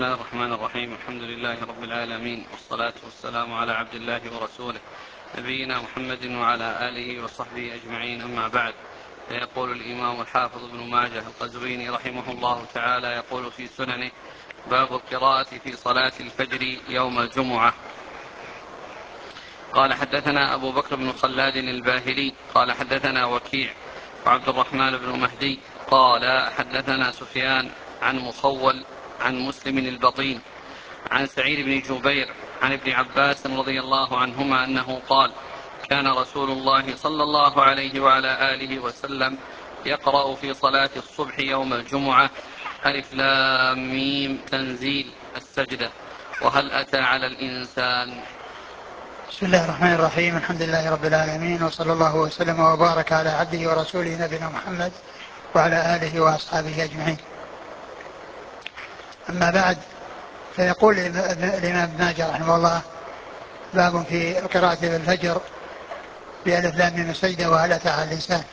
بسم الله الرحمن الرحيم. الحمد لله رب العالمين، والصلاة والسلام على عبد الله ورسوله نبينا محمد وعلى آله وصحبه أجمعين، أما بعد. فيقول الإمام الحافظ ابن ماجه القزويني رحمه الله تعالى يقول في سننه: باب القراءة في صلاة الفجر يوم الجمعة. قال: حدثنا أبو بكر بن خلاد الباهلي قال: حدثنا وكيع وعبد الرحمن بن مهدي قال: حدثنا سفيان عن مخول عن مسلم البطين عن سعيد بن جبير عن ابن عباس رضي الله عنهما أنه قال: كان رسول الله صلى الله عليه وعلى آله وسلم يقرأ في صلاة الصبح يوم الجمعة: ألف لام ميم تنزيل السجدة، وهل أتى على الإنسان. بسم الله الرحمن الرحيم. الحمد لله رب العالمين، وصلى الله وسلم وبارك على عبده ورسوله نبينا محمد وعلى آله وأصحابه أجمعين. أما بعد، فيقول الإمام ابن ماجه رحمه الله: باب في القراءة في الفجر بألف لام ميم السجدة وهل أتى على الإنسان.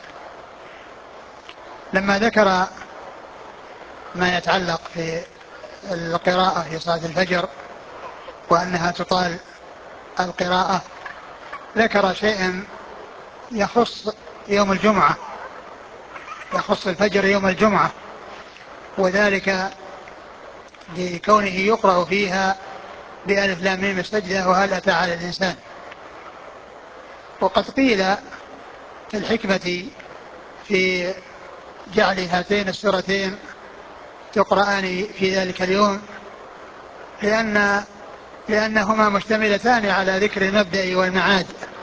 لما ذكر ما يتعلق في القراءة في صلاة الفجر وأنها تطال القراءة، ذكر شيئا يخص يوم الجمعة، يخص الفجر يوم الجمعة، وذلك لكونه يقرأ فيها بألف لام ميم السجدة وهل أتى على الإنسان. وقد قيل في الحكمة في جعل هاتين السورتين تقرآن في ذلك اليوم لأنهما مشتملتان على ذكر المبدأ والمعاد.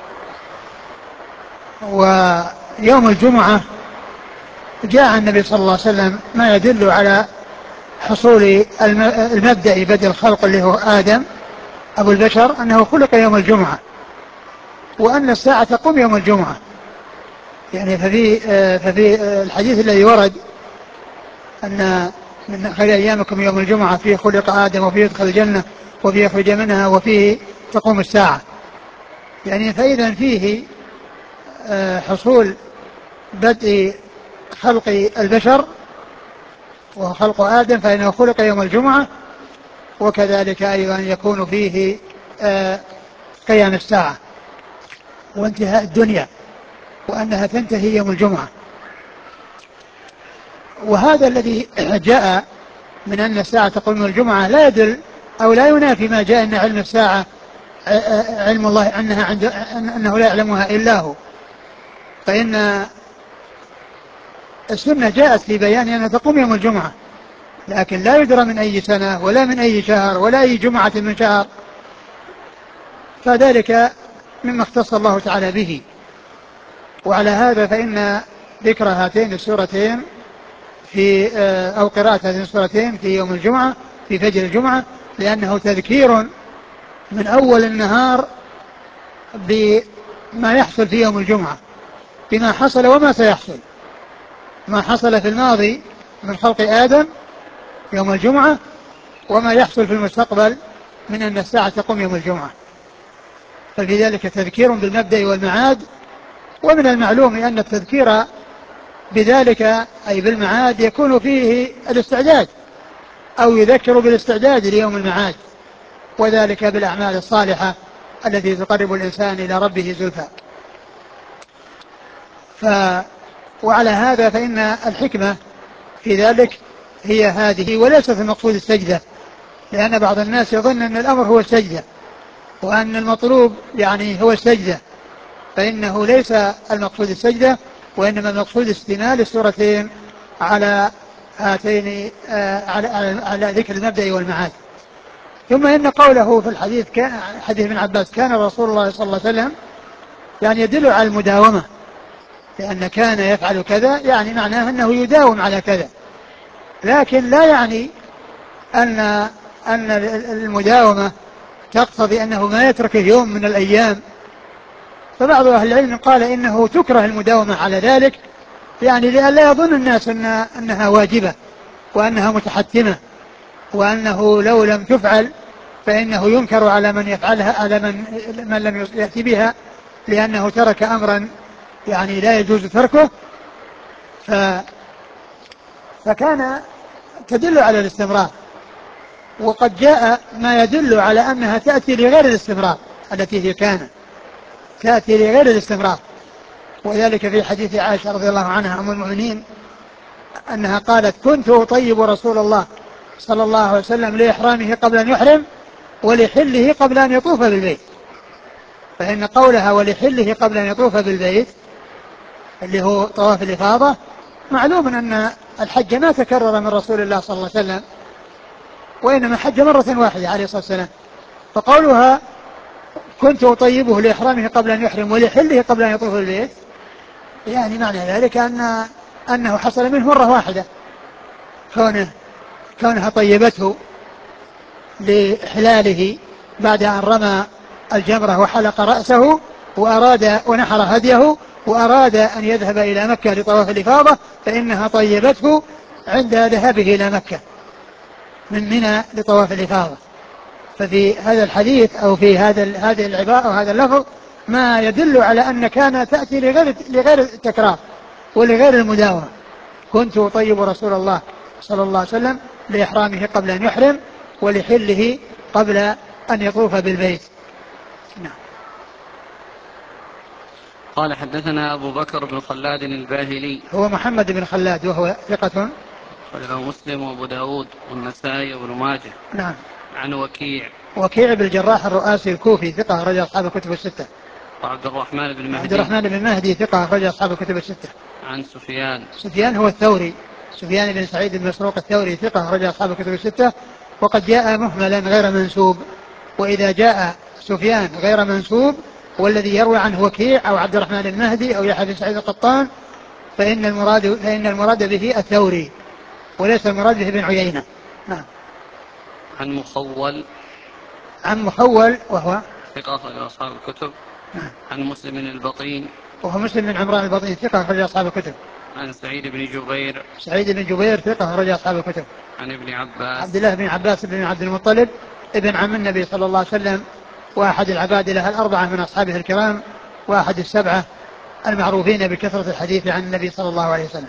ويوم الجمعة جاء النبي صلى الله عليه وسلم ما يدل على حصول المبدأ بدء الخلق اللي هو آدم أبو البشر، أنه خلق يوم الجمعة، وأن الساعة تقوم يوم الجمعة. يعني ففي الحديث الذي ورد أن من خير أيامكم يوم الجمعة فيه خلق آدم وفيه يدخل الجنة وفيه يخرج منها وفيه تقوم الساعة. يعني فإذا فيه حصول بدء خلق البشر وخلق آدم، فإنه خلق يوم الجمعة، وكذلك أيضا يكون فيه قيام الساعة وانتهاء الدنيا، وأنها تنتهي يوم الجمعة. وهذا الذي جاء من أن الساعة تقوم يوم الجمعة لا يدل أو لا ينافي ما جاء أن علم الساعة علم الله أنه لا يعلمها إلا هو. فإن السنة جاءت في بيان أنها تقوم يوم الجمعة، لكن لا يدرى من أي سنة ولا من أي شهر ولا أي جمعة من شهر، فذلك مما اختص الله تعالى به. وعلى هذا فإن ذكر هاتين السورتين في أو قراءة هاتين السورتين في يوم الجمعة في فجر الجمعة لأنه تذكير من أول النهار بما يحصل في يوم الجمعة، بما حصل وما سيحصل، ما حصل في الماضي من خلق آدم يوم الجمعة، وما يحصل في المستقبل من أن الساعة تقوم يوم الجمعة. ففي ذلك تذكير بالمبدأ والمعاد. ومن المعلوم أن التذكير بذلك أي بالمعاد يكون فيه الاستعداد، أو يذكر بالاستعداد ليوم المعاد، وذلك بالأعمال الصالحة التي تقرب الإنسان إلى ربه زلفى. وعلى هذا فإن الحكمة في ذلك هي هذه، وليست المقصود السجدة، لأن بعض الناس يظن أن الأمر هو السجدة وأن المطلوب يعني هو السجدة، فإنه ليس المقصود السجدة، وإنما المقصود استمال السورتين على هاتين على ذكر المبدأ والمعاد. ثم إن قوله في الحديث حديث ابن عباس كان رسول الله صلى الله عليه وسلم يعني يدل على المداومة، لأن كان يفعل كذا يعني معناه أنه يداوم على كذا، لكن لا يعني أن المداومة تقتضي أنه ما يترك يوم من الأيام. فبعض أهل العلم قال إنه تكره المداومة على ذلك، يعني لئلا يظن الناس أنها واجبة وأنها متحتمة، وأنه لو لم تفعل فإنه ينكر على من يفعلها، على من لم يأتي بها، لأنه ترك أمرا يعني لا يجوز تركه. فكان تدل على الاستمرار، وقد جاء ما يدل على أنها تأتي لغير الاستمرار التي هي كان تأتي لغير الاستمرار. وذلك في حديث عائشة رضي الله عنها أم المؤمنين أنها قالت كنت أطيب رسول الله صلى الله عليه وسلم لإحرامه قبل أن يحرم ولحله قبل أن يطوف بالبيت. فإن قولها ولحله قبل أن يطوف بالبيت اللي هو طواف الإفاضة معلوم أن الحج ما تكرر من رسول الله صلى الله عليه وسلم وإنما حج مرة واحدة عليه الصلاة والسلام. فقولها كنت أطيبه لإحرامه قبل أن يحرم ولحله قبل أن يطوف بالبيت يعني معنى ذلك أنه حصل منه مرة واحدة كونها طيبته لإحلاله بعد أن رمى الجمرة وحلق رأسه وأراد ونحر هديه وأراد أن يذهب إلى مكة لطواف الإفاضة فإنها طيبته عند ذهابه إلى مكة من منى لطواف الإفاضة. ففي هذا الحديث أو في هذه العبارة أو هذا اللفظ ما يدل على أن كان تأتي لغير التكرار ولغير المداومة. كنت أطيب رسول الله صلى الله عليه وسلم لإحرامه قبل أن يحرم ولحله قبل أن يطوف بالبيت. نعم. قال حدثنا أبو بكر بن خلاد الباهلي هو محمد بن خلاد وهو ثقة له مسلم وأبو داود والنسائي وابن ماجه. نعم. عن وكيع بن الجراح الرؤاسي الكوفي ثقة أخرج أصحاب الكتب الستة. وعبد الرحمن بن مهدي ثقة أخرج أصحاب الكتب الستة. عن سفيان هو الثوري سفيان بن سعيد بن مسروق الثوري ثقة أخرج أصحاب الكتب الستة. وقد جاء مهملا غير منسوب. وإذا جاء سفيان غير منسوب والذي يروي عنه وكيع أو عبد الرحمن المهدي أو يحيى بن سعيد القطان فإن المراد به الثوري وليس المراد به بن عيينة. نعم. عن مخول وهو ثقة أخرج أصحاب الكتب. نعم. عن مسلم البطين وهو مسلم بن عمران البطين ثقة أخرج أصحاب الكتب. عن سعيد بن جبير ثقة أخرج أصحاب الكتب. عن ابن عباس عبد الله بن عباس بن عبد المطلب ابن عم النبي صلى الله عليه وسلم وأحد العبادلة الأربعة من أصحابه الكرام وأحد السبعة المعروفين بكثرة الحديث عن النبي صلى الله عليه وسلم.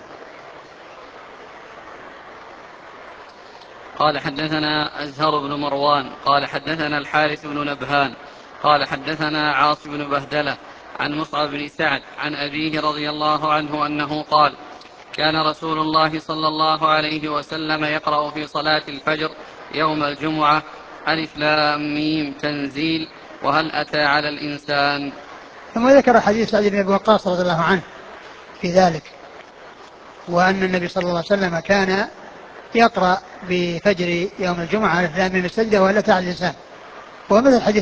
قال حدثنا أزهر بن مروان قال حدثنا الحارث بن نبهان قال حدثنا عاصم بن بهدلة عن مصعب بن سعد عن أبيه رضي الله عنه أنه قال كان رسول الله صلى الله عليه وسلم يقرأ في صلاة الفجر يوم الجمعة ألف لام ميم تنزيل وهل أتى على الإنسان. ثم ذكر حديث سعد بن أبي وقاص رضي الله عنه في ذلك وأن النبي صلى الله عليه وسلم كان يقرأ بفجر يوم الجمعة ألف لام ميم السجدة وهل أتى على الإنسان. ومثل حديث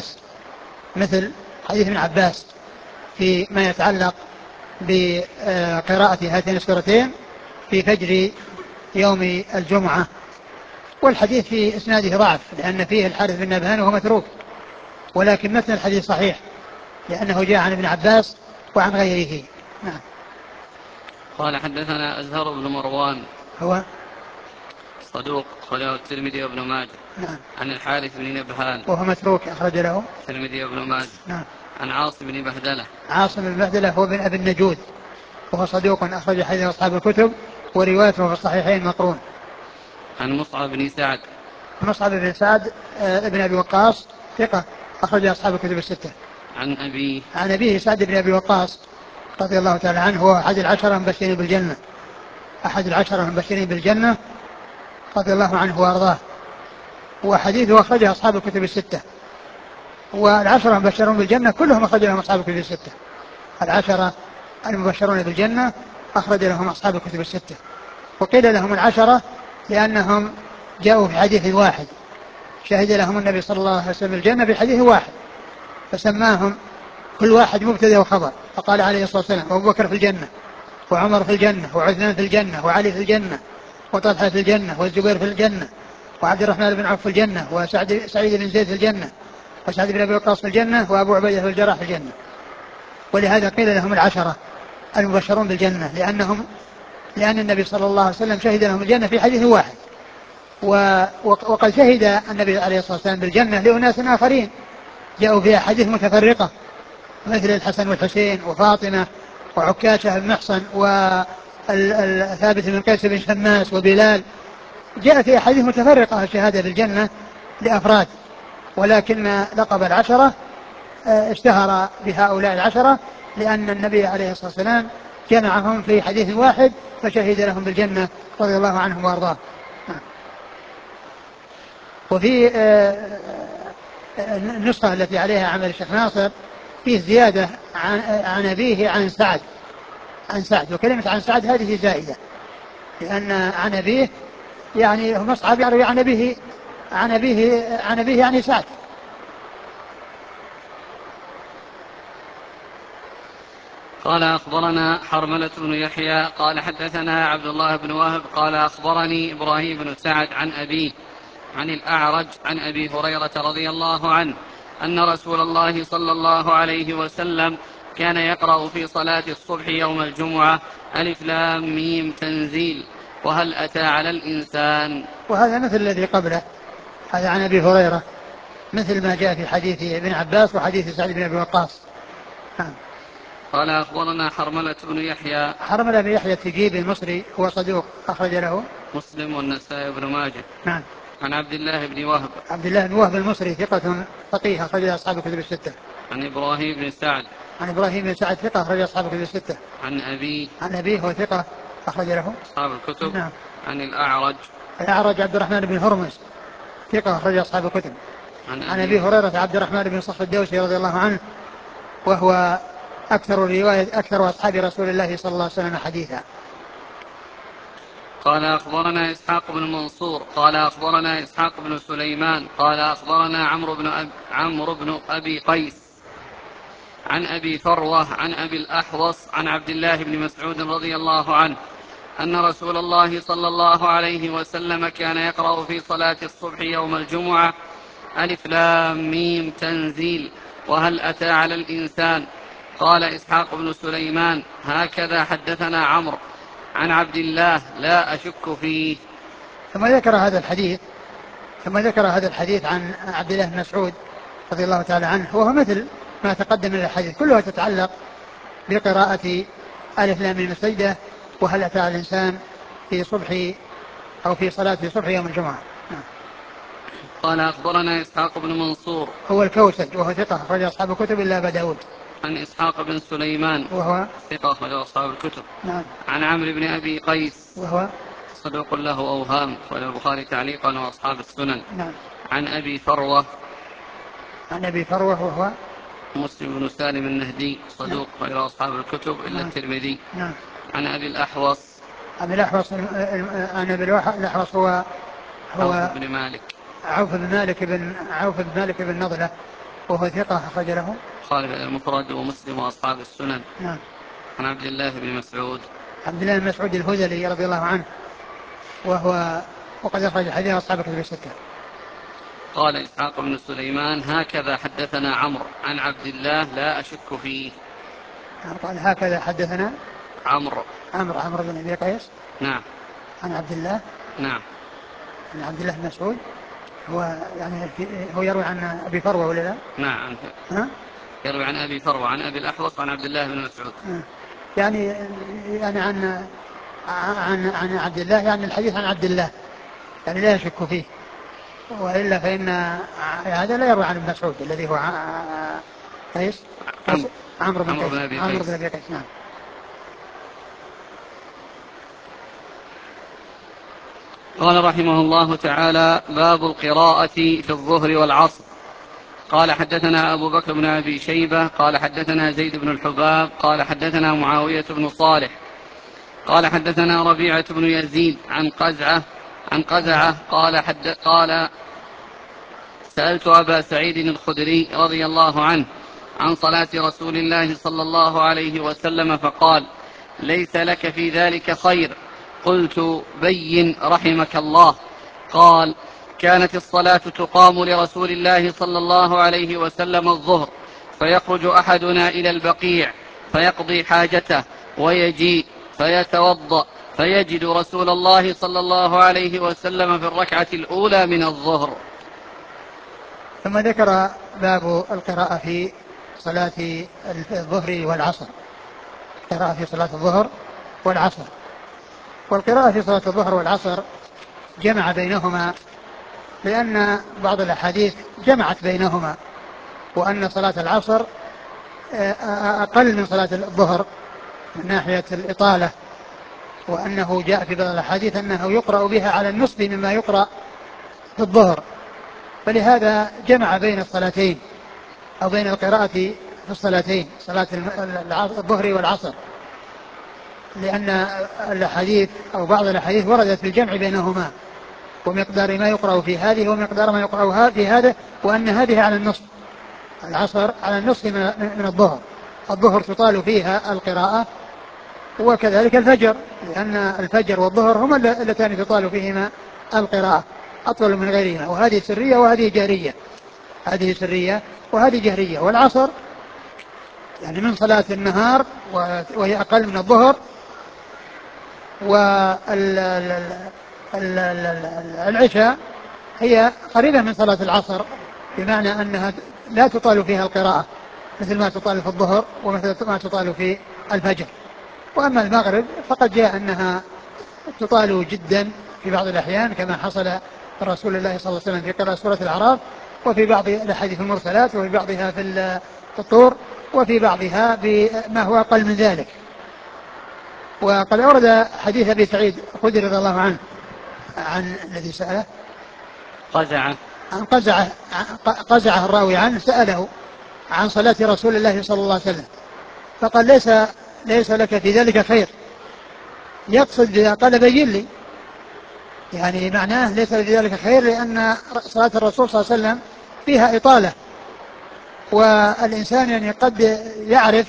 ابن عباس فيما يتعلق بقراءة هاتين السورتين في فجر يوم الجمعة. والحديث في إسناده ضعف لأن فيه الحارث بن نبهان وهو متروك ولكن متن الحديث صحيح لأنه جاء عن ابن عباس وعن غيره. نعم. قال حدثنا أزهر بن مروان هو صدوق أخرجه الترمذي وابن ماجه. نعم. عن الحارث بن نبهان وهو متروك أخرج له الترمذي وابن ماجه. نعم. عن عاصم بن بهدلة هو بن أبي النجود وهو صدوق أخرج حديث أصحاب الكتب وروايته في الصحيحين مقرون. عن مصعب بن سعد ابن أبي وقاص ثقة أخرج أصحاب الكتب الستة. عن أبيه سعد بن أبي وقاص رضي الله تعالى عنه هو أحد العشرة المبشرين بالجنة رضي الله عنه وأرضاه. وحديثه أخرجه أصحاب الكتب الستة والعشرة المبشرون بالجنة كلهم أخرج لهم أصحاب الكتب الستة. العشرة المبشرون بالجنة أخرج لهم أصحاب الكتب الستة. وقيل لهم العشرة لأنهم جاءوا في حديث واحد شهد لهم النبي صلى الله عليه وسلم الجنة في حديث واحد فسماهم كل واحد مبتدأ وخبر فقال عليه الصلاة والسلام أبو بكر في الجنة وعمر في الجنة وعثمان في الجنة وعلي في الجنة وطلحة في الجنة والزبير في الجنة وعبد الرحمن بن عوف في الجنة وسعيد بن زيد في الجنة وسعد بن أبي وقاص في الجنة وأبو عبيدة في الجراح في الجنة. ولهذا قيل لهم العشرة المبشرون بالجنة لأن النبي صلى الله عليه وسلم شهد لهم الجنة في حديث واحد وقد شهد النبي عليه الصلاة والسلام بالجنة لأناس آخرين جاءوا في أحاديث متفرقة مثل الحسن والحسين وفاطمة وعكاشة بن محصن وثابت بن قيس بن شماس وبلال جاء في أحاديث متفرقة الشهادة بالجنة لأفراد، ولكن لقب العشرة اشتهر بهؤلاء العشرة لأن النبي عليه الصلاة والسلام جمعهم في حديث واحد فشهد لهم بالجنة رضي الله عنهم وأرضاهم. وفي النسخة التي عليها عمل الشيخ ناصر فيه زيادة عن أبيه عن سعد، وكلمة عن سعد هذه زائدة، لأن عن أبيه يعني مصعب يروي عن أبيه يعني سعد. قال أخبرنا حرملة بن يحيى قال حدثنا عبد الله بن وهب قال أخبرني إبراهيم بن سعد عن أبيه عن الأعرج عن أبي هريرة رضي الله عنه أن رسول الله صلى الله عليه وسلم كان يقرأ في صلاة الصبح يوم الجمعة ألف لام ميم تنزيل وهل أتى على الإنسان. وهذا مثل الذي قبله، هذا عن أبي هريرة مثل ما جاء في حديث ابن عباس وحديث سعد بن أبي وقاص. قال أخبرنا حرملة بن يحيى. حرملة بن يحيى التجيبي المصري هو صدوق أخرج له مسلم والنسائي بن ماجه. نعم. عن عبد الله بن وهب. عبد الله بن وهب المصري ثقة فقيه أخرج له أصحاب الكتب الستة. عن إبراهيم بن سعد. عن إبراهيم بن سعد ثقة أخرج أصحاب الكتب الستة. عن أبيه هو ثقة أخرج له أصحاب الكتب. نعم. عن الأعرج عبد الرحمن بن هرمز ثقة أخرج أصحاب الكتب. عن أبي هريرة عبد الرحمن بن صخر الدوسي رضي الله عنه وهو أكثر أصحاب رسول الله صلى الله عليه وسلم حديثا. قال أخبرنا إسحاق بن منصور قال أخبرنا إسحاق بن سليمان قال أخبرنا عمرو بن أبي قيس عن أبي فروة عن أبي الأحوص عن عبد الله بن مسعود رضي الله عنه أن رسول الله صلى الله عليه وسلم كان يقرأ في صلاة الصبح يوم الجمعة ألف لام ميم تنزيل وهل أتى على الإنسان. قال إسحاق بن سليمان هكذا حدثنا عمرو عن عبد الله لا أشك فيه. ثم ذكر هذا الحديث عن عبد الله بن مسعود رضي الله تعالى عنه، وهو مثل ما تقدم من الحديث كلها تتعلق بقراءة ألف لام ميم السجدة وهل أتى على الإنسان في صلاة صبح يوم الجمعة. قال أخبرنا إسحاق بن منصور هو الكوسج وهو ثقة أخرج أصحاب الكتب إلا أبا داود. عن إسحاق بن سليمان وهو ثقة أخرج أصحاب الكتب. نعم. عن عمرو بن أبي قيس وهو صدوق له أوهام أخرج البخاري تعليقا وأصحاب السنن. نعم. عن أبي فروة وهو مسلم بن سالم النهدي صدوق أخرج أصحاب الكتب إلا نعم. الترمذي. نعم. عن أبي الأحوص هو عوف بن مالك بن نضلة وهو ثقة أخرج له البخاري المفرد ومسلم وأصحاب السنن. نعم. عن عبد الله بن مسعود الهذلي رضي الله عنه وقد أخرج حديث أصحاب الكتب الستة. قال إسحاق بن سليمان هكذا حدثنا عمرو عن عبد الله لا أشك فيه. قال هكذا حدثنا عمرو بن أبي قيس. نعم. عن عبد الله. نعم. عن عبد الله بن مسعود هو يروي عن أبي فروة ولا لا؟ نعم. يروي عن أبي فروة عن أبي الأحوص عن عبد الله بن مسعود. يعني عن عبد الله، يعني الحديث عن عبد الله يعني لا يشك فيه، وإلا فإن هذا لا يروي عن ابن مسعود الذي هو قيس عمرو بن أبي قيس. نعم. قال رحمه الله تعالى باب القراءة في الظهر والعصر. قال حدثنا أبو بكر بن أبي شيبة قال حدثنا زيد بن الحباب قال حدثنا معاوية بن صالح قال حدثنا ربيعة بن يزيد عن قزعة قال سألت أبا سعيد الخدري رضي الله عنه عن صلاة رسول الله صلى الله عليه وسلم فقال ليس لك في ذلك خير. قلت بين رحمك الله. قال كانت الصلاة تقام لرسول الله صلى الله عليه وسلم الظهر فيخرج أحدنا إلى البقيع فيقضي حاجته ويجيء فيتوضأ فيجد رسول الله صلى الله عليه وسلم في الركعة الأولى من الظهر. ثم ذكر باب القراءة في صلاة الظهر والعصر. قراءة في صلاة الظهر والعصر. والقراءة في صلاة الظهر والعصر جمع بينهما، لأن بعض الأحاديث جمعت بينهما، وأن صلاة العصر أقل من صلاة الظهر من ناحية الإطالة، وأنه جاء في بعض الأحاديث أنه يقرأ بها على النصف مما يقرأ في الظهر، فلهذا جمع بين الصلاتين أو بين القراءة في الصلاتين، صلاة الظهر والعصر، لأن الأحاديث أو بعض الأحاديث وردت في الجمع بينهما، ومقدار ما يقرأ في هذه ومقدار ما يقرأ في هذا، وأن هذه على النصف، العصر على النصف من الظهر، الظهر تطال فيها القراءة، وكذلك الفجر، لأن الفجر والظهر هما اللتان تطال فيهما القراءة أطول من غيرهما، وهذه سرية وهذه جهرية، هذه سرية وهذه جهرية. والعصر يعني من صلاة النهار وهي أقل من الظهر، والعشاء هي قريبة من صلاة العصر، بمعنى أنها لا تطال فيها القراءة مثل ما تطال في الظهر ومثل ما تطال في الفجر. وأما المغرب فقد جاء أنها تطال جدا في بعض الأحيان، كما حصل رسول الله صلى الله عليه وسلم في قراءة سورة الأعراف، وفي بعض الأحاديث المرسلات، وفي بعضها في الطور، وفي بعضها بما هو أقل من ذلك. وقد أورد حديث أبي سعيد الخدري رضي الله عنه عن الذي سأله عن قزعة الراوي عنه، سأله عن صلاة رسول الله صلى الله عليه وسلم، فقال ليس لك في ذلك خير، يقصد قال بين لي، يعني معناه ليس في ذلك خير، لأن صلاة الرسول صلى الله عليه وسلم فيها إطالة، والإنسان يعني قد يعرف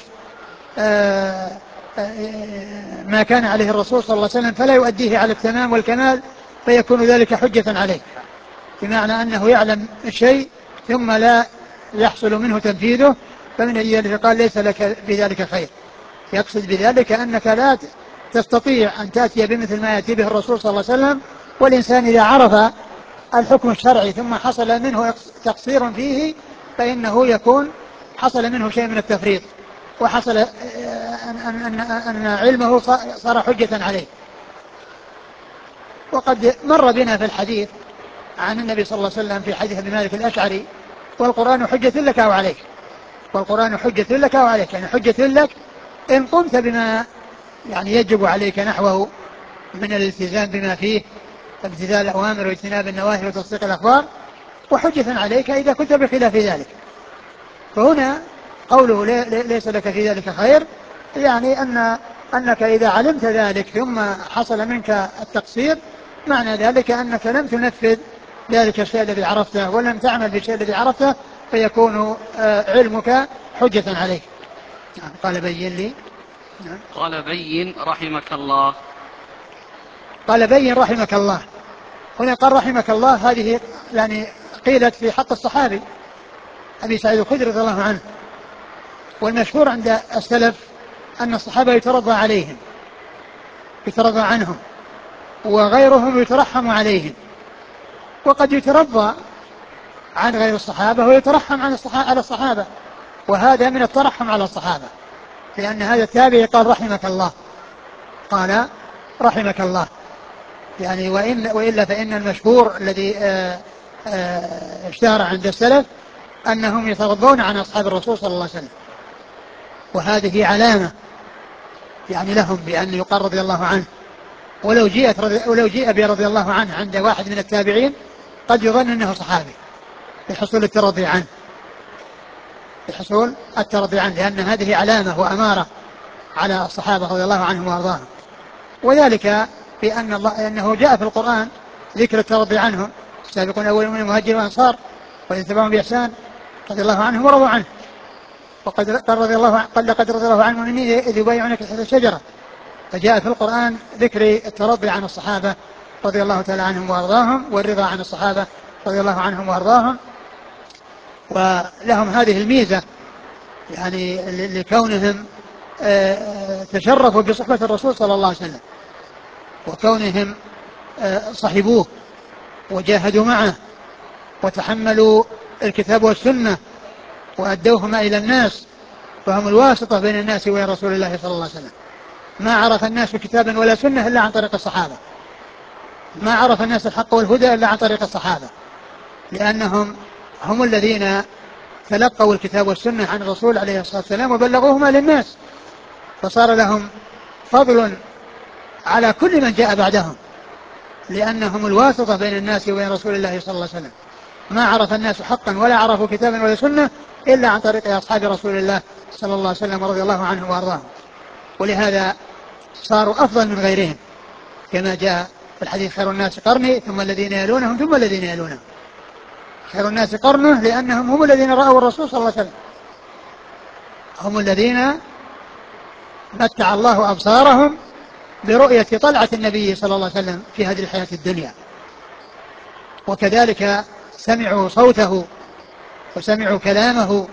ما كان عليه الرسول صلى الله عليه وسلم فلا يؤديه على التمام والكمال، فيكون ذلك حجة عليه، بمعنى أنه يعلم الشيء ثم لا يحصل منه تنفيذه، فمن ذلك قال ليس لك في ذلك خير، يقصد بذلك أنك لا تستطيع أن تأتي بمثل ما يأتي به الرسول صلى الله عليه وسلم. والإنسان إذا عرف الحكم الشرعي ثم حصل منه تقصير فيه، فإنه يكون حصل منه شيء من التفريط، وحصل أن علمه صار حجة عليه. وقد مر بنا في الحديث عن النبي صلى الله عليه وسلم في حديث ابي مالك الأشعري: والقرآن حجة لك أو عليك، والقرآن حجة لك أو عليك، يعني حجة لك إن قمت بما يعني يجب عليك نحوه من الالتزام بما فيه، امتثال الأوامر واجتناب النواهي وتصديق الأخبار، وحجة عليك إذا كنت بخلاف ذلك. فهنا قوله ليس لك في ذلك خير، يعني أنك إذا علمت ذلك ثم حصل منك التقصير، معنى ذلك أنك لم تنفذ ذلك الشيء الذي عرفته ولم تعمل بالشيء الذي عرفته، فيكون علمك حجة عليك. قال بين لي. قال بين رحمك الله. قال بين رحمك الله. هنا قال رحمك الله، هذه يعني قيلت في حق الصحابي أبي سعيد الخدري رضي الله عنه، والمشهور عند السلف أن الصحابة يترضى عليهم، يترضى عنهم، وغيرهم يترحم عليهم، وقد يترضى عن غير الصحابة ويترحم على الصحابة، وهذا من الترحم على الصحابة، لأن هذا التابعي قال رحمك الله، قال رحمك الله، يعني وإلا فإن المشهور الذي اشتهر عند السلف أنهم يترضون عن أصحاب الرسول صلى الله عليه وسلم، وهذه علامة يعني لهم بأن يقال رضي الله عنه، ولو جيء برضي الله عنه عند واحد من التابعين قد يظن أنه صحابي لحصول الترضي عنه، لأن هذه علامة وأمارة على الصحابة رضي الله عنهم وأرضاهم. وذلك أنه جاء في القرآن ذكر الترضي عنهم: السابقون الأولون من المهاجرين والأنصار والذين تبعهم بإحسان رضي الله عنهم ورضوا عنه، وقد لقد رضي الله عنهم إذ يبايعونك تحت الشجرة، فجاء في القرآن ذكر الترضي عن الصحابة رضي الله تعالى عنهم وأرضاهم، والرضا عن الصحابة رضي الله عنهم وأرضاهم، ولهم هذه الميزة يعني لكونهم تشرفوا بصحبة الرسول صلى الله عليه وسلم، وكونهم صحبوه وجاهدوا معه وتحملوا الكتاب والسنة وأدوهما إلى الناس، فهم الواسطة بين الناس وبين رسول الله صلى الله عليه وسلم. ما عرف الناس كتابا ولا سنة إلا عن طريق الصحابة، ما عرف الناس الحق والهدى إلا عن طريق الصحابة، لأنهم هم الذين تلقوا الكتاب والسنة عن الرسول عليه الصلاة والسلام وبلغوهما للناس، فصار لهم فضل على كل من جاء بعدهم، لأنهم الواسطة بين الناس وبين رسول الله صلى الله عليه وسلم. ما عرف الناس حقا ولا عرفوا كتابا ولا سنة إلا عن طريق أصحاب رسول الله صلى الله عليه وسلم رضي الله عنهم وأرضاهم، ولهذا صاروا أفضل من غيرهم، كما جاء في الحديث: خير الناس قرني ثم الذين يلونهم ثم الذين يلونهم. خير الناس قرنه لأنهم هم الذين رأوا الرسول صلى الله عليه وسلم، هم الذين متع الله أبصارهم برؤية طلعة النبي صلى الله عليه وسلم في هذه الحياة الدنيا، وكذلك سمعوا صوته وسمعوا كلامه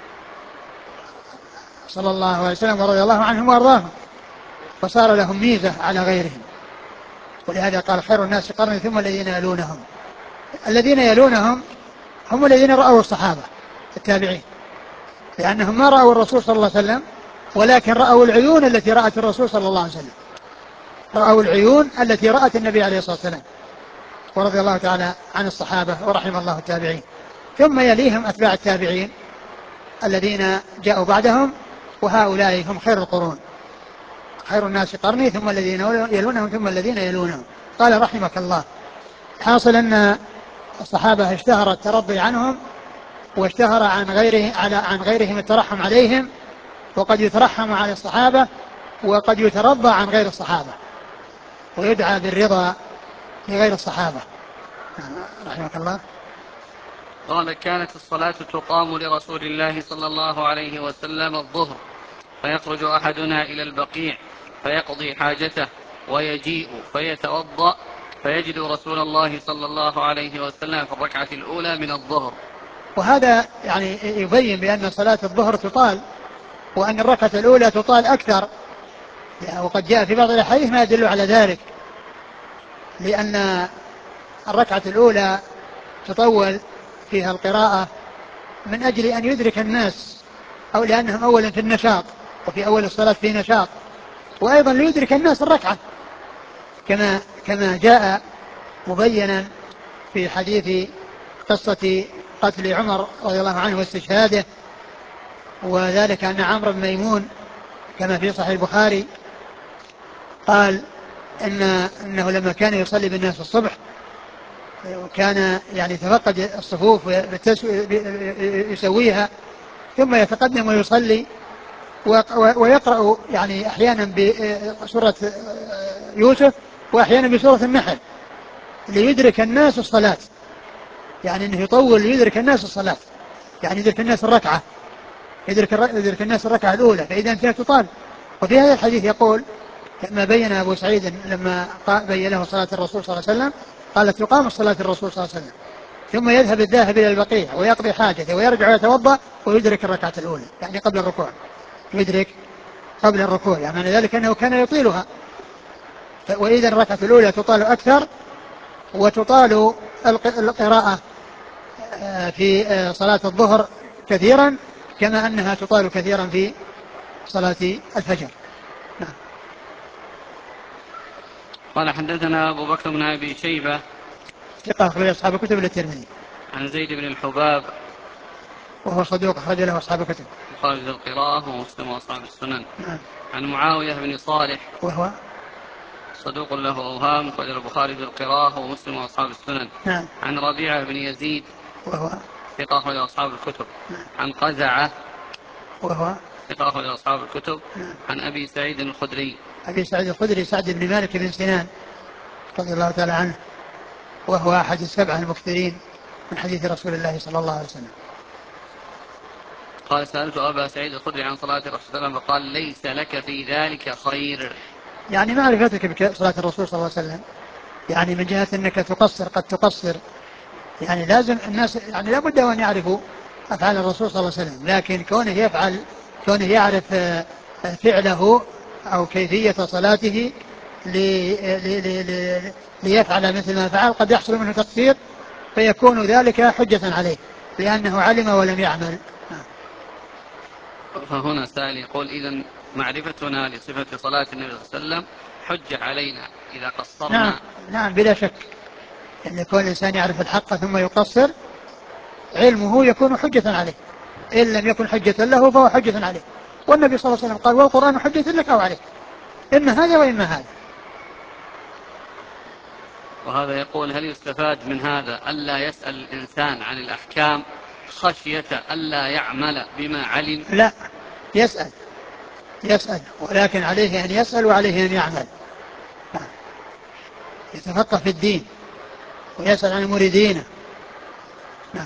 صلى الله عليه وسلم ورضي الله عنهم وأرضاهم، فصار لهم ميزة على غيرهم. ولهذا قال: خير الناس قرني ثم الذين يلونهم. الذين يلونهم هم الذين رأوا الصحابة التابعين، لأنهم ما رأوا الرسول صلى الله عليه وسلم، ولكن رأوا العيون التي رأت الرسول صلى الله عليه وسلم، رأوا العيون التي رأت النبي عليه الصلاة والسلام، ورضي الله تعالى عن الصحابة ورحم الله التابعين. ثم يليهم أتباع التابعين الذين جاءوا بعدهم، وهؤلاء هم خير القرون. خير الناس قرني ثم الذين يلونهم ثم الذين يلونهم. قال رحمك الله: حاصل أن الصحابة اشتهر الترضي عنهم، واشتهر عن غيرهم الترحم عليهم، وقد يترحم على الصحابة وقد يترضى عن غير الصحابة، ويدعى بالرضا لغير الصحابة. رحمك الله. قال: كانت الصلاة تقام لرسول الله صلى الله عليه وسلم الظهر، فيخرج أحدنا إلى البقيع فيقضي حاجته ويجيء فيتوضأ فيجد رسول الله صلى الله عليه وسلم في الركعة الأولى من الظهر. وهذا يعني يبين بأن صلاة الظهر تطال، وأن الركعة الأولى تطال أكثر، وقد جاء في بعض الأحاديث ما يدل على ذلك، لأن الركعة الأولى تطول فيها القراءة من أجل أن يدرك الناس، أو لأنهم أولا في النشاط، وفي أول الصلاة في نشاط، وأيضا ليدرك الناس الركعة، كما جاء مبينا في حديث قصة قتل عمر رضي الله عنه واستشهاده، وذلك أن عمرو بن ميمون كما في صحيح البخاري قال إنه لما كان يصلي بالناس الصبح، وكان يعني يتفقد الصفوف يسويها، ثم يتقدم ويصلي ويقرأ يعني أحيانا بسورة يوسف وأحيانا بسورة النحل ليدرك الناس الصلاة، يعني أنه يطول ليدرك الناس الصلاة، يعني يدرك الناس الركعة، يدرك الناس الركعة الأولى، فإذا فيها تطال. وفي هذا الحديث يقول كما بين أبو سعيد لما بين له صلاة الرسول صلى الله عليه وسلم، قال: تقام صلاة الرسول صلى الله عليه وسلم ثم يذهب الذاهب إلى البقيع ويقضي حاجته ويرجع ويتوضأ ويدرك الركعة الأولى، يعني قبل الركوع، يدرك قبل الركوع، يعني معنى ذلك أنه كان يطيلها. وإذا الركعة الأولى تطال أكثر، وتطال القراءة في صلاة الظهر كثيرا، كما أنها تطال كثيرا في صلاة الفجر. نعم. قال: حدثنا أبو بكر بن أبي شيبة ثقة أخرج أصحاب الكتب للترمذي. عن زيد بن الحباب وهو صدوق أخرج له أصحاب الكتب. خارج القراءة ومسلم وأصحاب السنن. نعم. عن معاوية بن صالح وهو صدوق له أوهام خرج البخاري في القراءة ومسلم وأصحاب السنن. نعم. عن ربيعة بن يزيد وهو ثقة أخرج أصحاب الكتب. عن قزعة وهو ثقة أخرج أصحاب الكتب. نعم. عن أبي سعيد الخدري أبي سعيد الخدري سعد بن مالك بن سنان رضي الله تعالى عنه، وهو أحد السبعة المكثرين من حديث رسول الله صلى الله عليه وسلم. قال: سألت أبا سعيد الخدري عن صلاة الرسول صلى الله عليه وسلم فقال: ليس لك في ذلك خير. يعني معرفتك بصلاة الرسول صلى الله عليه وسلم، يعني من جهة أنك تقصر قد تقصر، يعني لازم الناس يعني لا بد أن يعرفوا أفعال الرسول صلى الله عليه وسلم، لكن كونه يعرف فعله أو كيفية صلاته ليفعل مثل ما فعل، قد يحصل منه تقصير فيكون ذلك حجة عليه لأنه علم ولم يعمل. فهنا سائل يقول: إذن معرفتنا لصفة صلاة النبي صلى الله عليه وسلم حجة علينا إذا قصرنا؟ نعم نعم بلا شك، أن يكون الإنسان يعرف الحق ثم يقصر علمه يكون حجة عليه، إن لم يكن حجة له فهو حجة عليه. والنبي صلى الله عليه وسلم قال والقرآن حجة لك أو عليك، إما هذا وإما هذا. وهذا يقول هل يستفاد من هذا ألا يسأل الإنسان عن الأحكام خشية ألا يعمل بما علم؟ لا، يسأل ولكن عليه أن يسأل وعليه أن يعمل، يتفقه في الدين ويسأل عن أمور دينه. نعم.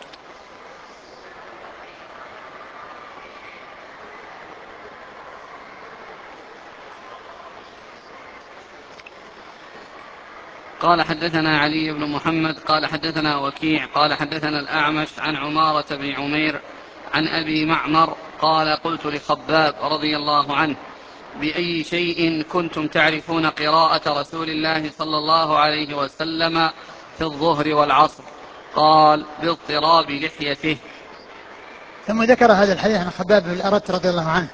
قال حدثنا علي بن محمد قال حدثنا وكيع قال حدثنا الأعمش عن عمارة بن عمير عن أبي معمر قال قلت لخباب رضي الله عنه بأي شيء كنتم تعرفون قراءة رسول الله صلى الله عليه وسلم في الظهر والعصر؟ قال باضطراب لحيته. ثم ذكر هذا الحديث عن خباب بن الأرت رضي الله عنه،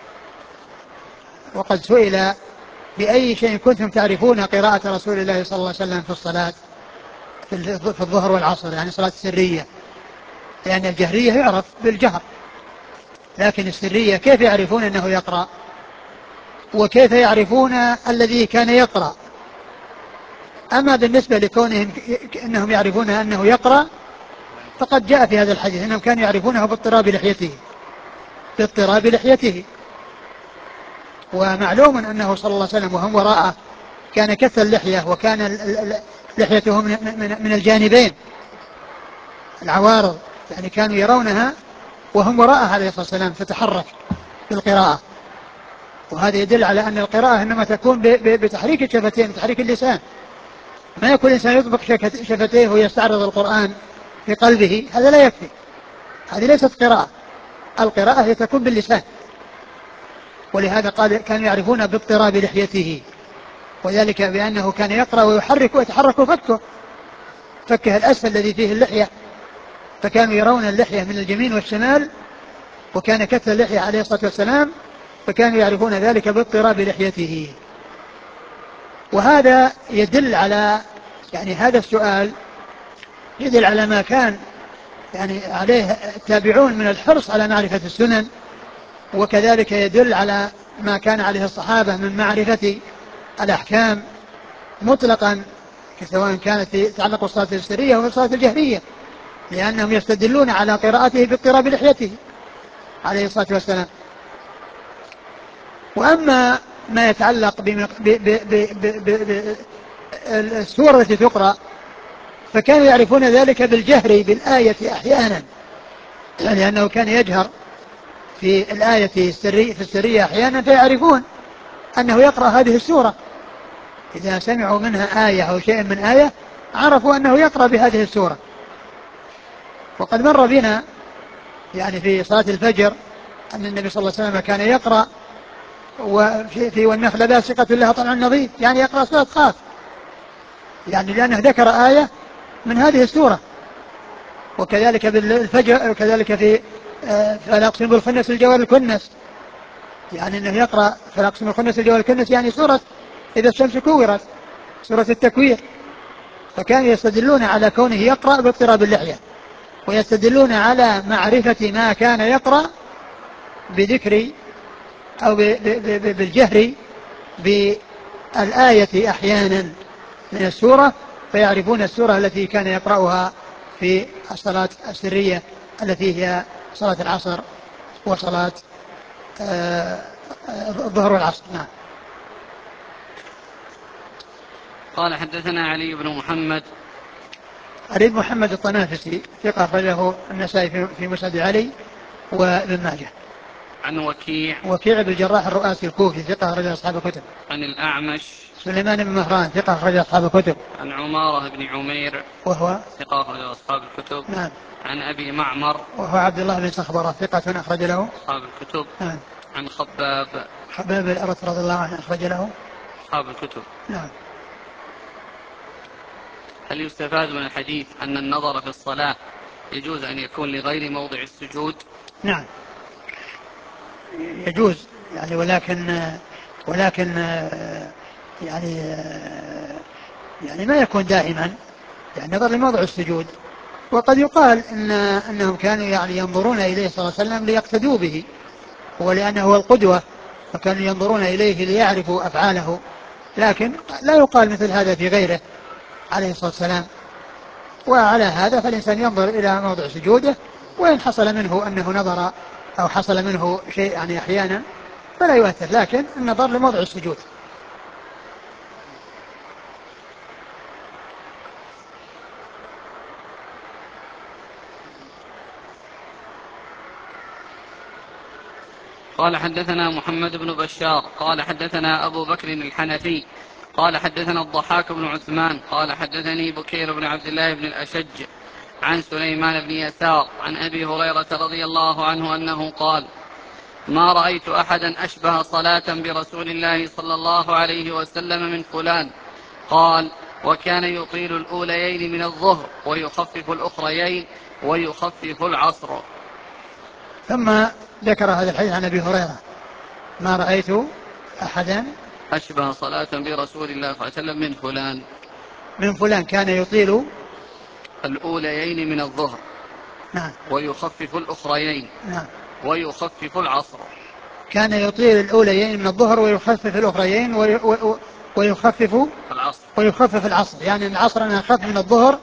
وقد سئل بأي شيء كنتم تعرفون قراءة رسول الله صلى الله عليه وسلم في الصلاة في الظهر والعصر، يعني صلاة السرية، لأن الجهرية يعرف بالجهر، لكن السرية كيف يعرفون أنه يقرأ؟ وكيف يعرفون الذي كان يقرأ؟ أما بالنسبة لكونهم أنهم يعرفون أنه يقرأ فقد جاء في هذا الحديث أنهم كانوا يعرفونه باضطراب لحيته. ومعلوم أنه صلى الله عليه وسلم وهم وراءه كان كث اللحية، وكان لحيته من الجانبين العوارض، يعني كانوا يرونها وهم وراءه عليه الصلاة والسلام تتحرك بالقراءة. وهذا يدل على أن القراءة إنما تكون بتحريك الشفتين، بتحريك اللسان. ما يكون الإنسان يطبق شفتيه ويستعرض القرآن في قلبه، هذا لا يكفي، هذه ليست قراءة. القراءة هي تكون باللسان. ولهذا قال كانوا يعرفون باضطراب لحيته، وذلك بأنه كان يقرأ ويحرك ويتحرك فكه الأسفل الذي فيه اللحية، فكانوا يرون اللحية من اليمين والشمال، وكان كث اللحية عليه الصلاة والسلام، فكانوا يعرفون ذلك باضطراب لحيته. وهذا يدل على، يعني هذا السؤال يدل على ما كان يعني عليه التابعون من الحرص على معرفة السنن، وكذلك يدل على ما كان عليه الصحابة من معرفة الأحكام مطلقا، سواء كانت تتعلق بالصلاة السرية أو بالصلاة الجهرية، لأنهم يستدلون على قراءته باضطراب لحيته عليه الصلاة والسلام. وأما ما يتعلق بالسورة التي تقرأ فكانوا يعرفون ذلك بالجهر بالآية أحيانا، لأنه كان يجهر في الآية في السرية أحيانا، فيعرفون أنه يقرأ هذه السورة. إذا سمعوا منها آية أو شيء من آية عرفوا أنه يقرأ بهذه السورة. وقد مر بنا يعني في صلاة الفجر أن النبي صلى الله عليه وسلم كان يقرأ وفي والنخل باسقة لها طلع نضيد، يعني يقرأ سورة قاف، يعني لأنه ذكر آية من هذه السورة. وكذلك بالفجر، وكذلك في فلا أقسم بالخنس الجوار الكنس، يعني أنه يقرأ فلا أقسم بالخنس الجوار الكنس، يعني سورة إذا الشمس كورت، سورة التكوير. فكانوا يستدلون على كونه يقرأ باضطراب اللحية، ويستدلون على معرفة ما كان يقرأ بذكر أو بالجهر بالآية أحيانا من السورة، فيعرفون السورة التي كان يقرأها في الصلاة السرية التي هي صلاة العصر وصلاة الظهر والعصر. نعم. قال حدثنا علي بن محمد. علي بن محمد الطنافسي ثقة أخرجه النسائي في مسند علي وابن ماجه. عن وكيع بن الجراح الرؤاسي الكوفي ثقة أخرج أصحاب الكتب. عن الأعمش سليمان بن مهران ثقة أخرج أصحاب الكتب. عن عمارة بن عمير وهو ثقة أخرج أصحاب الكتب. نعم. عن أبي معمر وهو عبد الله بن صخبرة ثقة أخرج له أصحاب الكتب. نعم. عن خباب الأرت رضي الله عنه أخرج له أصحاب الكتب. نعم. هل يستفاد من الحديث أن النظر في الصلاة يجوز أن يكون لغير موضع السجود؟ نعم يجوز، يعني ولكن يعني يعني ما يكون دائما، يعني نظر لموضع السجود. وقد يقال أنهم كانوا يعني ينظرون إليه صلى الله عليه وسلم ليقتدوا به، ولأنه هو القدوة، فكانوا ينظرون إليه ليعرفوا أفعاله، لكن لا يقال مثل هذا في غيره عليه الصلاة والسلام. وعلى هذا فالإنسان ينظر إلى موضع سجوده، وإن حصل منه أنه نظر أو حصل منه شيء يعني أحيانا فلا يؤثر، لكن النظر لموضع السجود. قال حدثنا محمد بن بشار قال حدثنا أبو بكر الحنفي قال حدثنا الضحاك بن عثمان قال حدثني بكير بن عبد الله بن الأشج عن سليمان بن يسار عن أبي هريرة رضي الله عنه أنه قال: ما رأيت أحدا أشبه صلاة برسول الله صلى الله عليه وسلم من فلان. قال: وكان يطيل الأوليين من الظهر ويخفف الأخريين ويخفف العصر. ثم ذكر هذا الحديث عن أبي هريرة: ما رأيت أحدا أشبه صلاة برسول الله صلى الله عليه وسلم من فلان كان يطيل الأوليين من الظهر. نعم. ويخفف الأخريين. نعم. ويخفف العصر. كان يطيل الأوليين من الظهر ويخفف الأخريين ويخفف العصر. ويخفف العصر، يعني العصر أنها أخف من الظهر،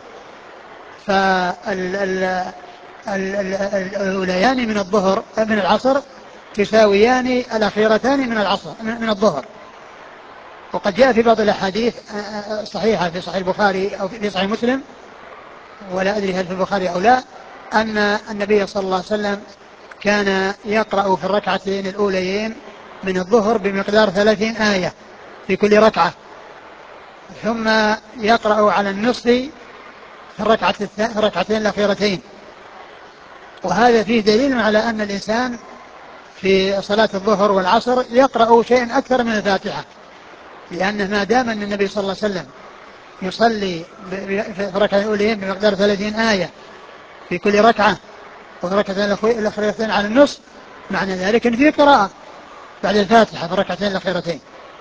فالأوليان من الظهر من العصر تساويان الأخيرتان من العصر من الظهر. وقد جاء في بعض الأحاديث صحيحة في صحيح البخاري أو في صحيح مسلم، ولا أدري هل في البخاري أو لا، أن النبي صلى الله عليه وسلم كان يقرأ في الركعتين الأوليين من الظهر بمقدار 30 آية في كل ركعة، ثم يقرأ على النصف في الركعتين الأخيرتين. وهذا فيه دليل على أن الإنسان في صلاة الظهر والعصر يقرأ شيئا أكثر من الفاتحة، لأنه ما دام أن النبي صلى الله عليه وسلم يصلي في الركعتين الأوليين بمقدار 30 آية في كل ركعة، وفي الركعتين الأخيرتين على النصف، معنى ذلك أن فيه قراءة بعد الفاتحة في الركعتين الأخيرتين.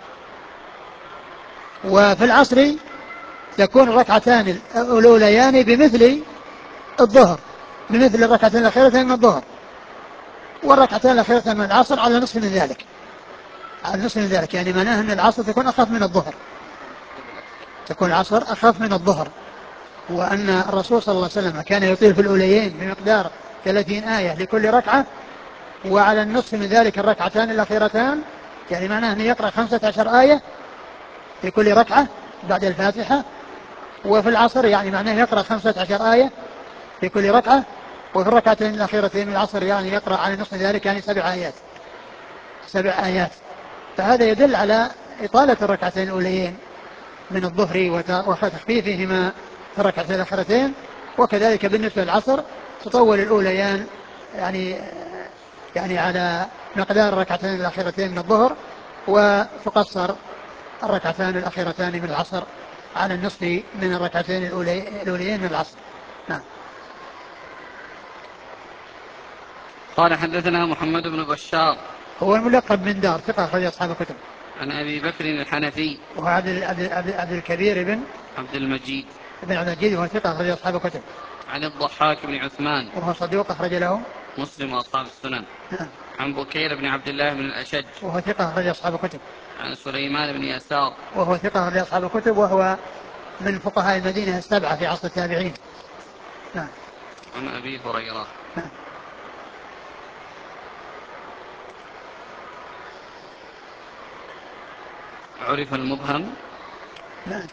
وفي العصر تكون الركعتان الأوليان بمثل الظهر، بمثل الركعتين الأخيرتين من الظهر، والركعتين الأخيرتين من العصر على نصف من ذلك، على نصف من ذلك، يعني معناه أن العصر تكون أخف من الظهر، تكون العصر أخف من الظهر. وأن الرسول صلى الله عليه وسلم كان يطيل في الأوليين بمقدار 30 آية لكل ركعة، وعلى النصف من ذلك الركعتان الأخيرتان، يعني معناه أن يقرأ 15 آية في كل ركعة بعد الفاتحة. وفي العصر يعني معناه يقرأ 15 آية في كل ركعة، وفي الركعتين الأخيرتين من العصر يعني يقرأ على نصف ذلك، يعني 7 آيات، 7 آيات. فهذا يدل على إطالة الركعتين الأوليين من الظهر وتخفيفهما في الركعتين الأخيرتين. وكذلك بالنسبة للعصر تطول الأوليان يعني على مقدار الركعتين الأخيرتين من الظهر، وتقصر الركعتان الأخيرتان من العصر على النصف من الركعتين الأوليين من العصر. نعم. قال حدثنا محمد بن بشار هو الملقب من دار، ثقة أخرج أصحاب الكتب. عن أبي بكر الحنفي وهو عبد الكبير عبد المجيد بن عبد المجيد، وهو ثقة أخرج أصحاب الكتب. عن الضحاك بن عثمان وهو صدوق أخرج له مسلم وأصحاب السنن. نعم. عن بكير بن عبد الله بن الأشج وهو ثقة أخرج أصحاب الكتب. عن سليمان بن يسار وهو ثقة أخرج أصحاب الكتب، وهو من فقهاء المدينة السبعة في عصر التابعين. نعم. عن أبي هريرة. نعم. عرف المبهم. نعم.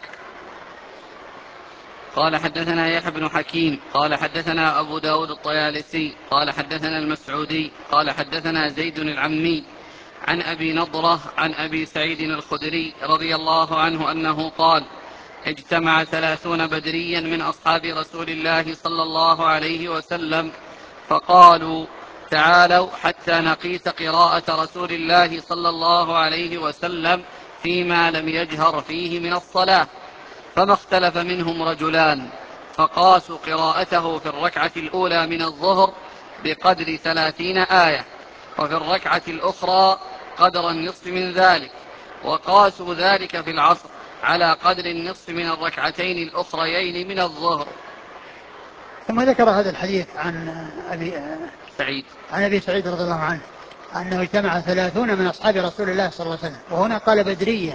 قال حدثنا يحيى بن حكيم قال حدثنا أبو داود الطيالسي قال حدثنا المسعودي قال حدثنا زيد العمي عن أبي نضرة عن أبي سعيد الخدري رضي الله عنه أنه قال: اجتمع 30 بدريا من أصحاب رسول الله صلى الله عليه وسلم فقالوا: تعالوا حتى نقيس قراءة رسول الله صلى الله عليه وسلم فيما لم يجهر فيه من الصلاة. فما اختلف منهم رجلان، فقاسوا قراءته في الركعة الأولى من الظهر بقدر 30 آية، وفي الركعة الأخرى قدر النصف من ذلك، وقاسوا ذلك في العصر على قدر النصف من الركعتين الأخريين من الظهر. ثم ذكر هذا الحديث عن أبي سعيد رضي الله عنه أنه اجتمع 30 من أصحاب رسول الله صلى الله عليه وسلم، وهنا قال بدريا،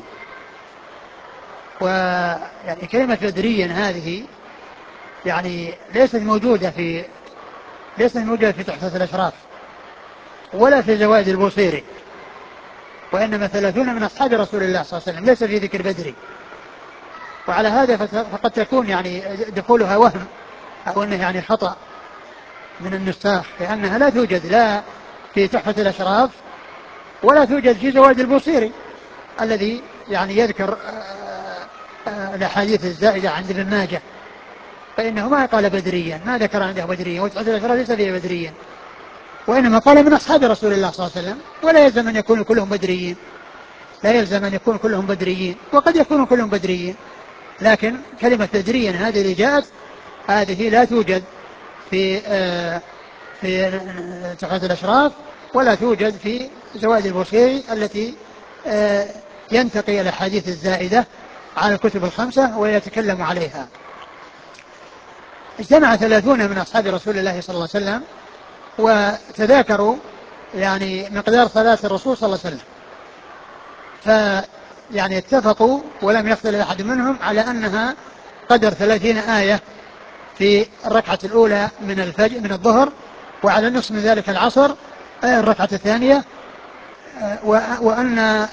ويعني كلمة بدريا هذه يعني ليست موجودة في تحفة الأشراف ولا في زوائد البوصيري، وإنما 30 من أصحاب رسول الله صلى الله عليه وسلم، ليس في ذكر بدري. وعلى هذا فقد تكون يعني دخولها وهم أو أنه يعني خطأ من النساخ، لأنها لا توجد لا في تحفة الأشراف ولا توجد في زوائد البوصيري الذي يعني يذكر الأحاديث الزائدة عند ابن ماجه، فإنه ما قال بدريا، ما ذكر عنده بدريا، وتحفة الأشراف ليس فيه بدريا، وإنما قال من أصحاب رسول الله صلى الله عليه وسلم، ولا يلزم أن يكونوا كلهم بدريين، لا يلزم أن يكون كلهم بدريين، وقد يكونوا كلهم بدريين، لكن كلمة بدريا هذه اللي جاءت هذه لا توجد في تحفة الأشراف ولا توجد في زوائد البوصيري التي ينتقي الأحاديث الزائدة على الكتب الخمسة ويتكلم عليها. اجتمع 30 من أصحاب رسول الله صلى الله عليه وسلم وتذاكروا يعني مقدار صلاة الرسول صلى الله عليه وسلم، فيعني اتفقوا ولم يختلف أحد منهم على أنها قدر 30 آية في الركعة الأولى من الفجر من الظهر، وعلى نصف من ذلك العصر الركعة الثانية، وأن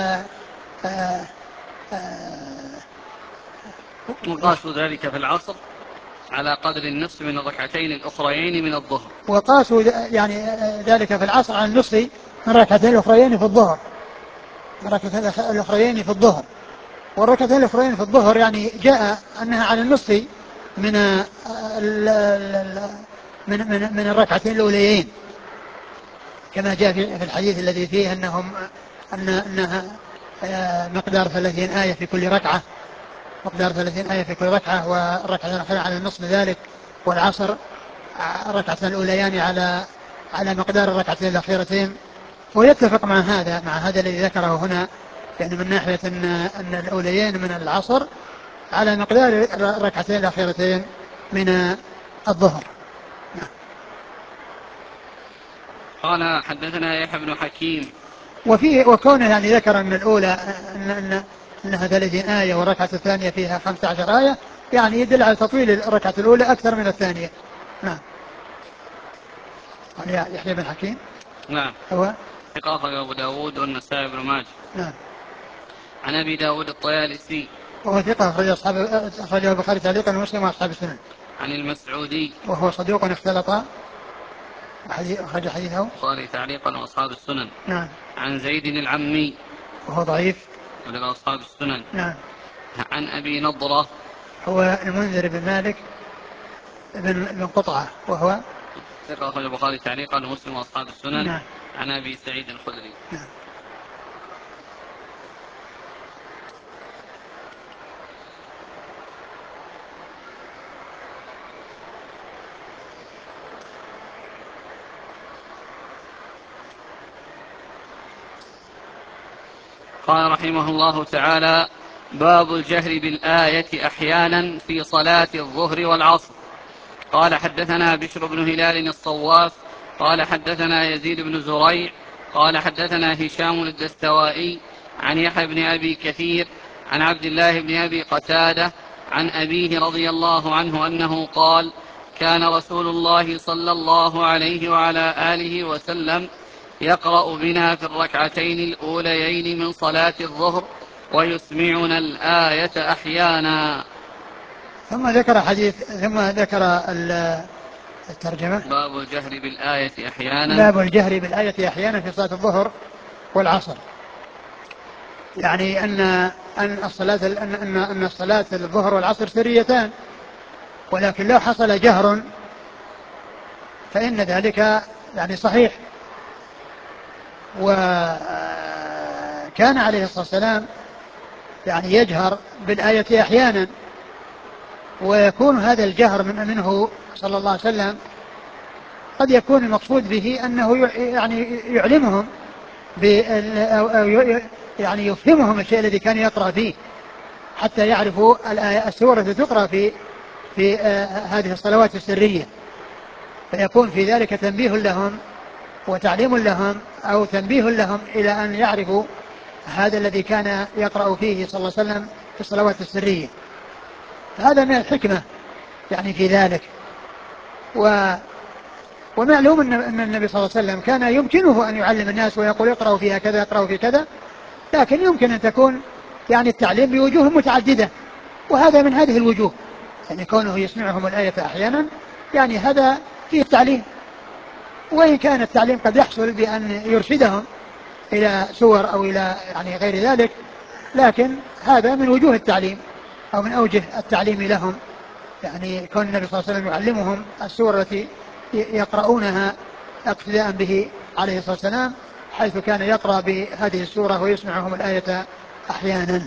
وقاسوا ذلك في العصر على قدر النصف من الركعتين الأخريين من الظهر. وقاسوا يعني ذلك في العصر على النصف من الركعتين الأخريين في الظهر، الركعتين الأخريين في الظهر، والركعتين الأخريين في الظهر يعني جاء أنها على النصف من من الركعتين الأوليين، كما جاء في الحديث الذي فيه أنها مقدار 30 آية في كل ركعة، مقدار 30 آية في كل ركعة، والركعتين الأخرى على النصف ذلك، والعصر الركعتين الأوليان على مقدار الركعتين الأخيرتين. ويتفق مع هذا الذي ذكره هنا، يعني من ناحية أن الأوليين من العصر على مقدار الركعتين الأخيرتين من الظهر. قال حدثنا يحيى بن حكيم. وكونه يعني ذكر أن الأولى أنها 30 آية والركعة الثانية فيها 15 آية، يعني يدل على تطويل الركعة الأولى أكثر من الثانية. نعم. يحيى بن حكيم. نعم. هو ثقة أبو داود والنسائي بن ماجه. نعم. عن أبي داود الطيالسي وهو ثقة أخرجه البخاري تعليقا ومسلم وأصحاب السنن. عن المسعودي وهو صدوق اختلط، أخرج حديثه البخاري تعليقا وأصحاب السنن. نعم. عن زيد العمي وهو ضعيف ولغى أصحاب السنن. نعم. عن أبي نضرة هو المنذر بن مالك بن قطعة، وهو ثقة أخرج البخاري تعليقا ومسلم وأصحاب السنن. نعم. عن أبي سعيد الخدري. نعم. قال رحمه الله تعالى: باب الجهر بالآية أحيانا في صلاة الظهر والعصر. قال حدثنا بشر بن هلال الصواف قال حدثنا يزيد بن زريع قال حدثنا هشام الدستوائي عن يحيى بن أبي كثير عن عبد الله بن أبي قتادة عن أبيه رضي الله عنه أنه قال: كان رسول الله صلى الله عليه وعلى آله وسلم يقرأ بنا في الركعتين الأوليين من صلاة الظهر ويسمعنا الآية أحيانا. ثم ذكر الترجمة. باب الجهر بالآية أحيانا. باب الجهر بالآية أحيانا في صلاة الظهر والعصر، يعني أن الصلاة الظهر والعصر سريتان، ولكن لو حصل جهر فإن ذلك يعني صحيح. وكان عليه الصلاة والسلام يعني يجهر بالآية أحيانا، ويكون هذا الجهر منه صلى الله عليه وسلم قد يكون المقصود به أنه يعني يعلمهم يعني يفهمهم الشيء الذي كان يقرأ فيه حتى يعرفوا السور التي تقرأ في هذه الصلوات السرية، فيكون في ذلك تنبيه لهم وتعليم لهم أو تنبيه لهم إلى أن يعرفوا هذا الذي كان يقرأ فيه صلى الله عليه وسلم في الصلوات السرية. هذا من الحكمة يعني في ذلك. ومعلوم أن النبي صلى الله عليه وسلم كان يمكنه أن يعلم الناس ويقول اقرأوا فيها كذا اقرأوا في كذا، لكن يمكن أن تكون يعني التعليم بوجوه متعددة، وهذا من هذه الوجوه، يعني كونه يسمعهم الآية أحيانا يعني هذا فيه التعليم، وإن كان التعليم قد يحصل بأن يرشدهم إلى سور أو إلى يعني غير ذلك، لكن هذا من وجوه التعليم أو من أوجه التعليم لهم، يعني كون النبي صلى الله عليه وسلم يعلمهم السور التي يقرؤونها اقتداء به عليه الصلاة والسلام، حيث كان يقرأ بهذه السورة ويسمعهم الآية أحيانا.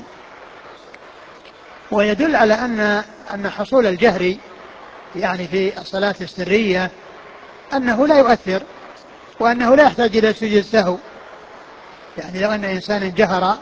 ويدل على أن حصول الجهر يعني في الصلاة السرية أنه لا يؤثر، وأنه لا يحتاج إلى سجود السهو. يعني لو أن إنسان جهر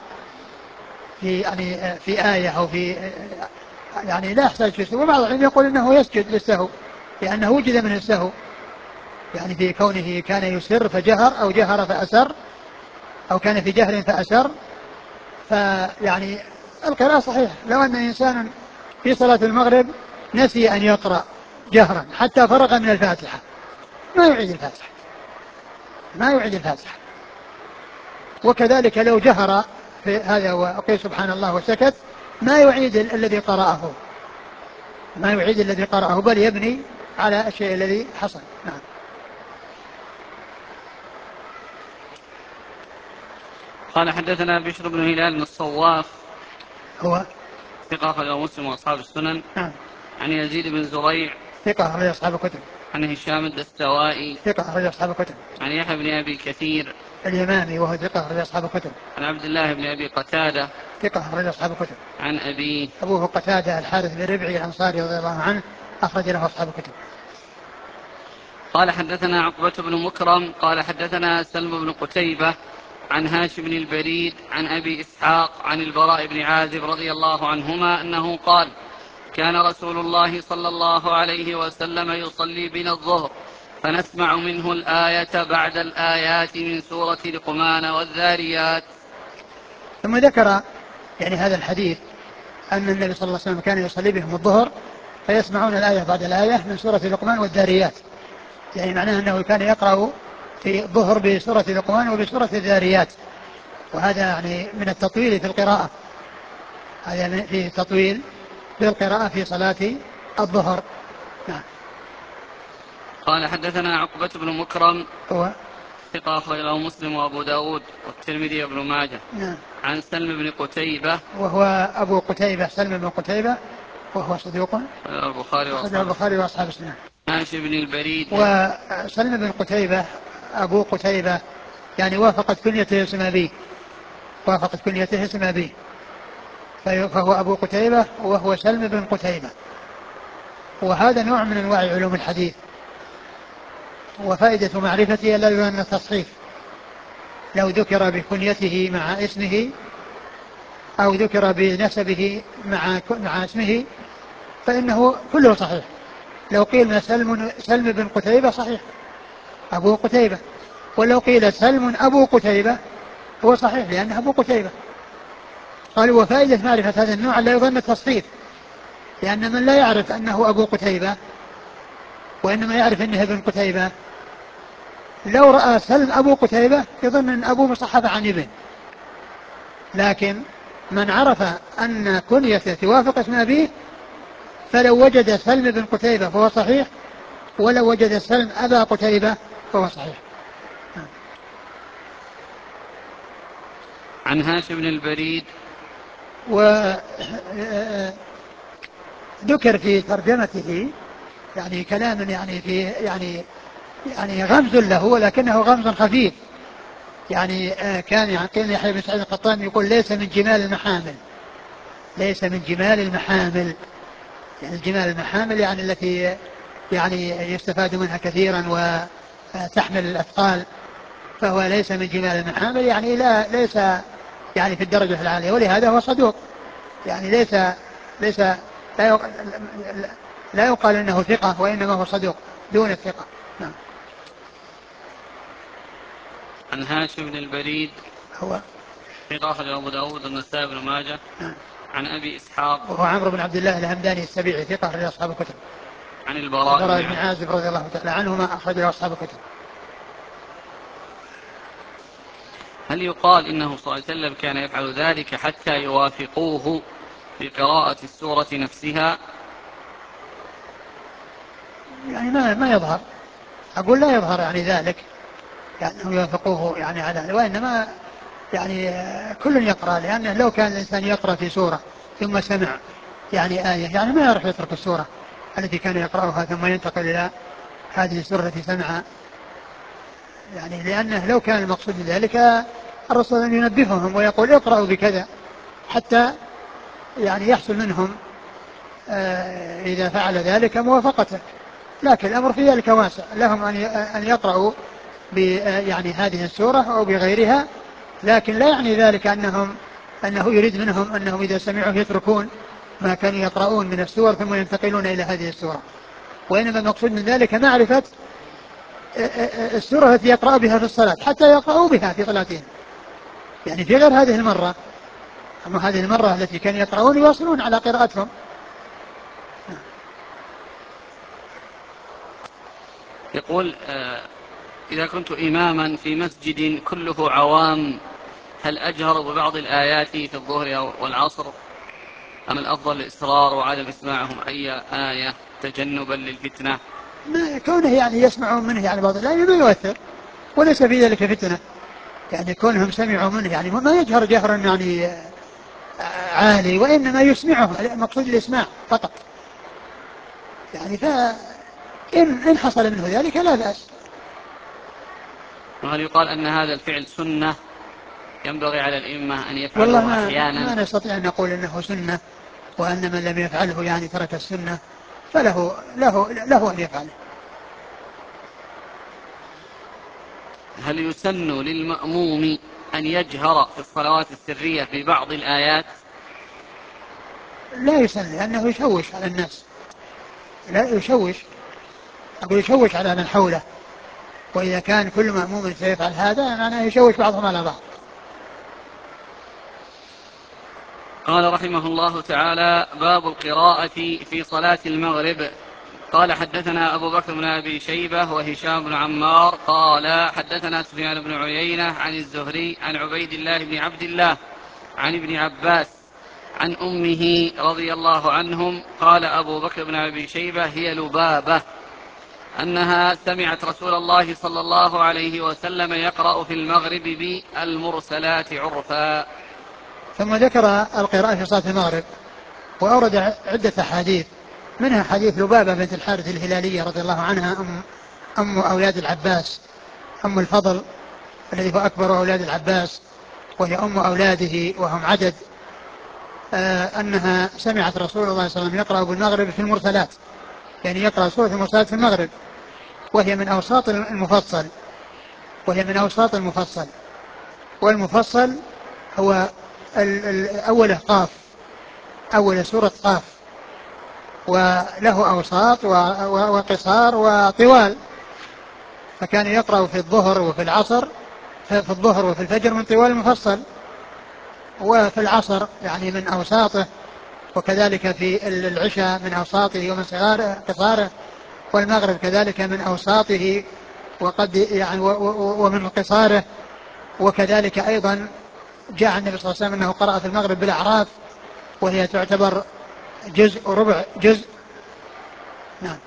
في آية أو في يعني لا يحتاج في السهو، وبعض العلم يقول إنه يسجد للسهو لأنه وجد من السهو، يعني في كونه كان يسر فجهر أو جهر فأسر أو كان في جهر فأسر، فيعني القراءة صحيح. لو أن إنسان في صلاة المغرب نسي أن يقرأ جهرا حتى فرغ من الفاتحة ما يعيد الفاتحة، ما يعيد الفاتحة. وكذلك لو جهر في هذا وقيل سبحان الله وسكت ما يعيد الذي قرأه، ما يعيد الذي قرأه، بل يبني على الشيء الذي حصل. نعم. قال حدثنا بشر بن هلال الصواف هو ثقة أخرجه مسلم وأصحاب السنن. نعم. عن يزيد بن زريع ثقة أخرج أصحاب الكتب. عن هشام الدستوائي ثقة أخرج أصحاب الكتب. عن يحيى بن أبي كثير اليمامي وهو ثقة أخرج أصحاب الكتب. عن عبد الله بن أبي قتادة ثقة أخرج أصحاب الكتب. عن أبيه أبوه قتادة الحارث بن ربعي الأنصاري رضي الله عنه أخرج له أصحاب الكتب. قال حدثنا عقبة بن مكرم قال حدثنا سلم بن قتيبة عن هاشم بن البريد عن أبي إسحاق عن البراء بن عازب رضي الله عنهما أنه قال كان رسول الله صلى الله عليه وسلم يصلي بنا الظهر فنسمع منه الآية بعد الآيات من سورة لقمان والذاريات. ثم ذكر يعني هذا الحديث أن النبي صلى الله عليه وسلم كان يصلي بهم الظهر فيسمعون الآية بعد الآية من سورة لقمان والذاريات، يعني معناه أنه كان يقرأ في الظهر بسورة لقمان وبسورة الذاريات، وهذا يعني من التطويل في القراءة، هذا في تطويل في القراءة في صلاة الظهر. نعم. قال حدثنا عقبة بن مكرم هو ثقة أخرج له مسلم وأبو داود والترمذي وابن ماجه. نعم. عن سلم بن قتيبة وهو أبو قتيبة سلم بن قتيبة وهو صديق البخاري وأصحاب السنن. هاشم بن البريد. وسلم بن قتيبة أبو قتيبة يعني وافقت كنيته اسم أبيه، وافقت كنيته اسم أبيه، فهو أبو قتيبة وهو سلم بن قتيبة. وهذا نوع من أنواع علوم الحديث، وفائدة معرفته لا يؤن التصحيف، لو ذكر بكنيته مع اسمه أو ذكر بنسبه مع اسمه فإنه كله صحيح. لو قيل سلم بن قتيبة صحيح أبو قتيبة، ولو قيل سلم أبو قتيبة هو صحيح لأنه أبو قتيبة. قالوا وفائدة معرفة هذا النوع لا يظن التصحيف، لأن من لا يعرف أنه أبو قتيبة وإنما يعرف أنه ابن قتيبة لو رأى سلم أبو قتيبة يظن أن أبوه مصحف عن ابن، لكن من عرف أن كنيته توافق اسم أبيه فلو وجد سلم بن قتيبة فهو صحيح، ولو وجد سلم أبا قتيبة فهو صحيح. عن هاشم بن البريد. وذكر في ترجمته يعني كلام يعني في يعني غمز له ولكنه غمز خفيف، يعني كان يعقل يحيى بن سعيد القطان يقول ليس من جمال المحامل، ليس من جمال المحامل، يعني الجمال المحامل يعني التي يعني يستفاد منها كثيرا وتحمل الأثقال، فهو ليس من جمال المحامل يعني لا ليس يعني في الدرجة العالية، ولهذا هو صدوق، يعني ليس لا يقال انه ثقة، وانما هو صدوق دون الثقة. نعم. عن هاشم بن البريد هو ثقة أخرجه أبو داود والنسائي بن ماجه. نعم. عن أبي إسحاق وهو عمرو بن عبد الله الهمداني السبيعي ثقة أخرج أصحاب الكتب. عن البراء بن عازب رضي الله تعالى عنهما أخرج أصحاب الكتب. هل يقال إنه صلى الله عليه وسلم كان يفعل ذلك حتى يوافقوه بقراءة السورة نفسها؟ يعني ما يظهر، أقول لا يظهر يعني ذلك، يعني أنهم يوافقوه يعني على، وإنما يعني كل يقرأ، لأنه لو كان الإنسان يقرأ في سورة ثم سمع يعني آية، يعني ما يعرف يترك السورة التي كان يقرأها ثم ينتقل إلى هذه السورة التي سمع، يعني لأنه لو كان المقصود بذلك الرسول أن ينبههم ويقول اقرأوا بكذا حتى يعني يحصل منهم إذا فعل ذلك موافقته، لكن الأمر في ذلك واسع، لهم أن يقرأوا يعني هذه السورة أو بغيرها، لكن لا يعني ذلك أنه يريد منهم أنهم إذا سمعوا يتركون ما كانوا يقرؤون من السور ثم ينتقلون إلى هذه السورة، وإنما المقصود من ذلك معرفة السورة التي يقرأ بها في الصلاة حتى يقرأوا بها في صلاتهم، يعني في غير هذه المرة، أما هذه المرة التي كانوا يقرؤون يواصلون على قراءتهم. يقول إذا كنت إماما في مسجد كله عوام هل أجهر ببعض الآيات في الظهر والعصر أم الأفضل الإصرار وعدم إسماعهم أي آية تجنبا للفتنة؟ كونه يعني يسمعون منه يعني بعض الآية ما يؤثر وليس في ذلك فتنة، يعني كونهم سمعوا منه يعني ما يجهر جهرا يعني عالي، وإنما يسمعهم، المقصود الإسماع فقط، يعني إن حصل منه ذلك لا بأس. وهل يقال أن هذا الفعل سنة ينبغي على الإمة أن والله يفعلوه أحيانا؟ ما نستطيع أن نقول أنه سنة، وأن من لم يفعله يعني ترك السنة، فله أن يفعله. هل يسن للمأموم أن يجهر في الصلوات السرية ببعض الآيات؟ لا يسن، لأنه يشوش على الناس، لا يشوش، أقول يشوش على من حوله، وإذا كان كل مأموم سيفعل هذا معناه يشوش بعضهم على بعض. قال رحمه الله تعالى: باب القراءة في صلاة المغرب. قال حدثنا أبو بكر بن أبي شيبة وهشام بن عمار قال حدثنا سفيان بن عيينة عن الزهري عن عبيد الله بن عبد الله عن ابن عباس عن أمه رضي الله عنهم. قال أبو بكر بن أبي شيبة: هي لبابة أنها سمعت رسول الله صلى الله عليه وسلم يقرأ في المغرب بالمرسلات عرفا. ثم ذكر القراءة في صلاة المغرب، وأورد عدة أحاديث، منها حديث لبابة بنت الحارث الهلالية رضي الله عنها أم أولاد العباس، أم الفضل الذي هو أكبر أولاد العباس، وهي أم أولاده وهم عدد، أنها سمعت رسول الله صلى الله عليه وسلم يقرأ بالمغرب في المرسلات، يعني يقرأ سورة المرسلات في المغرب، وهي من أوساط المفصل، والمفصل هو أول قاف، أول سورة قاف، وله أوساط وقصار وطوال، فكان يقرأ في الظهر وفي العصر، في الظهر وفي الفجر من طوال المفصل، وفي العصر يعني من أوساطه، وكذلك في العشاء من أوساطه ومن قصاره، والمغرب كذلك من أوساطه وقد يعني ومن قصاره، وكذلك أيضا جاء النبي صلى الله عليه وسلم أنه قرأ في المغرب بالأعراف، وهي تعتبر جزء وربع جزء. نعم.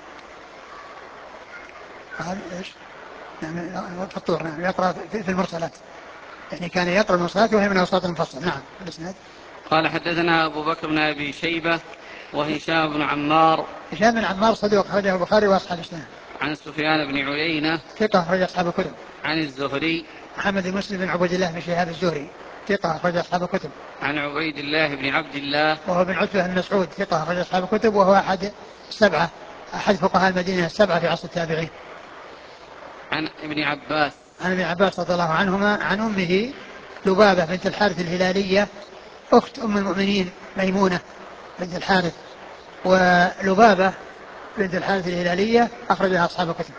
قال ايش؟ نعم في الطور، نعم يقرأ في المرسلات، يعني كان يقرأ المرسلات وهي من أوساط المفصل. نعم. الاسناد. قال حدثنا أبو بكر بن أبي شيبة وهشام بن عمار. هشام بن عمار صدوق أخرجه البخاري وأصحاب السنن. عن سفيان بن عيينة ثقة أخرج أصحاب الكتب. عن الزهري محمد بن مسلم بن عبد الله بن شهاب الزهري ثقة أخرج أصحاب الكتب. عن عبيد الله بن عبد الله وهو بن عتبة بن مسعود ثقة أخرج أصحاب الكتب، وهو أحد فقهاء المدينة السبعة في عصر التابعين. عن ابن عباس عن ابن عباس رضي الله عنهما عن أمه لبابة بنت الحارث الهلالية أخت أم المؤمنين ميمونة بنت الحارث، ولبابة بنت الحارث الهلالية أخرجها أصحاب الكتب.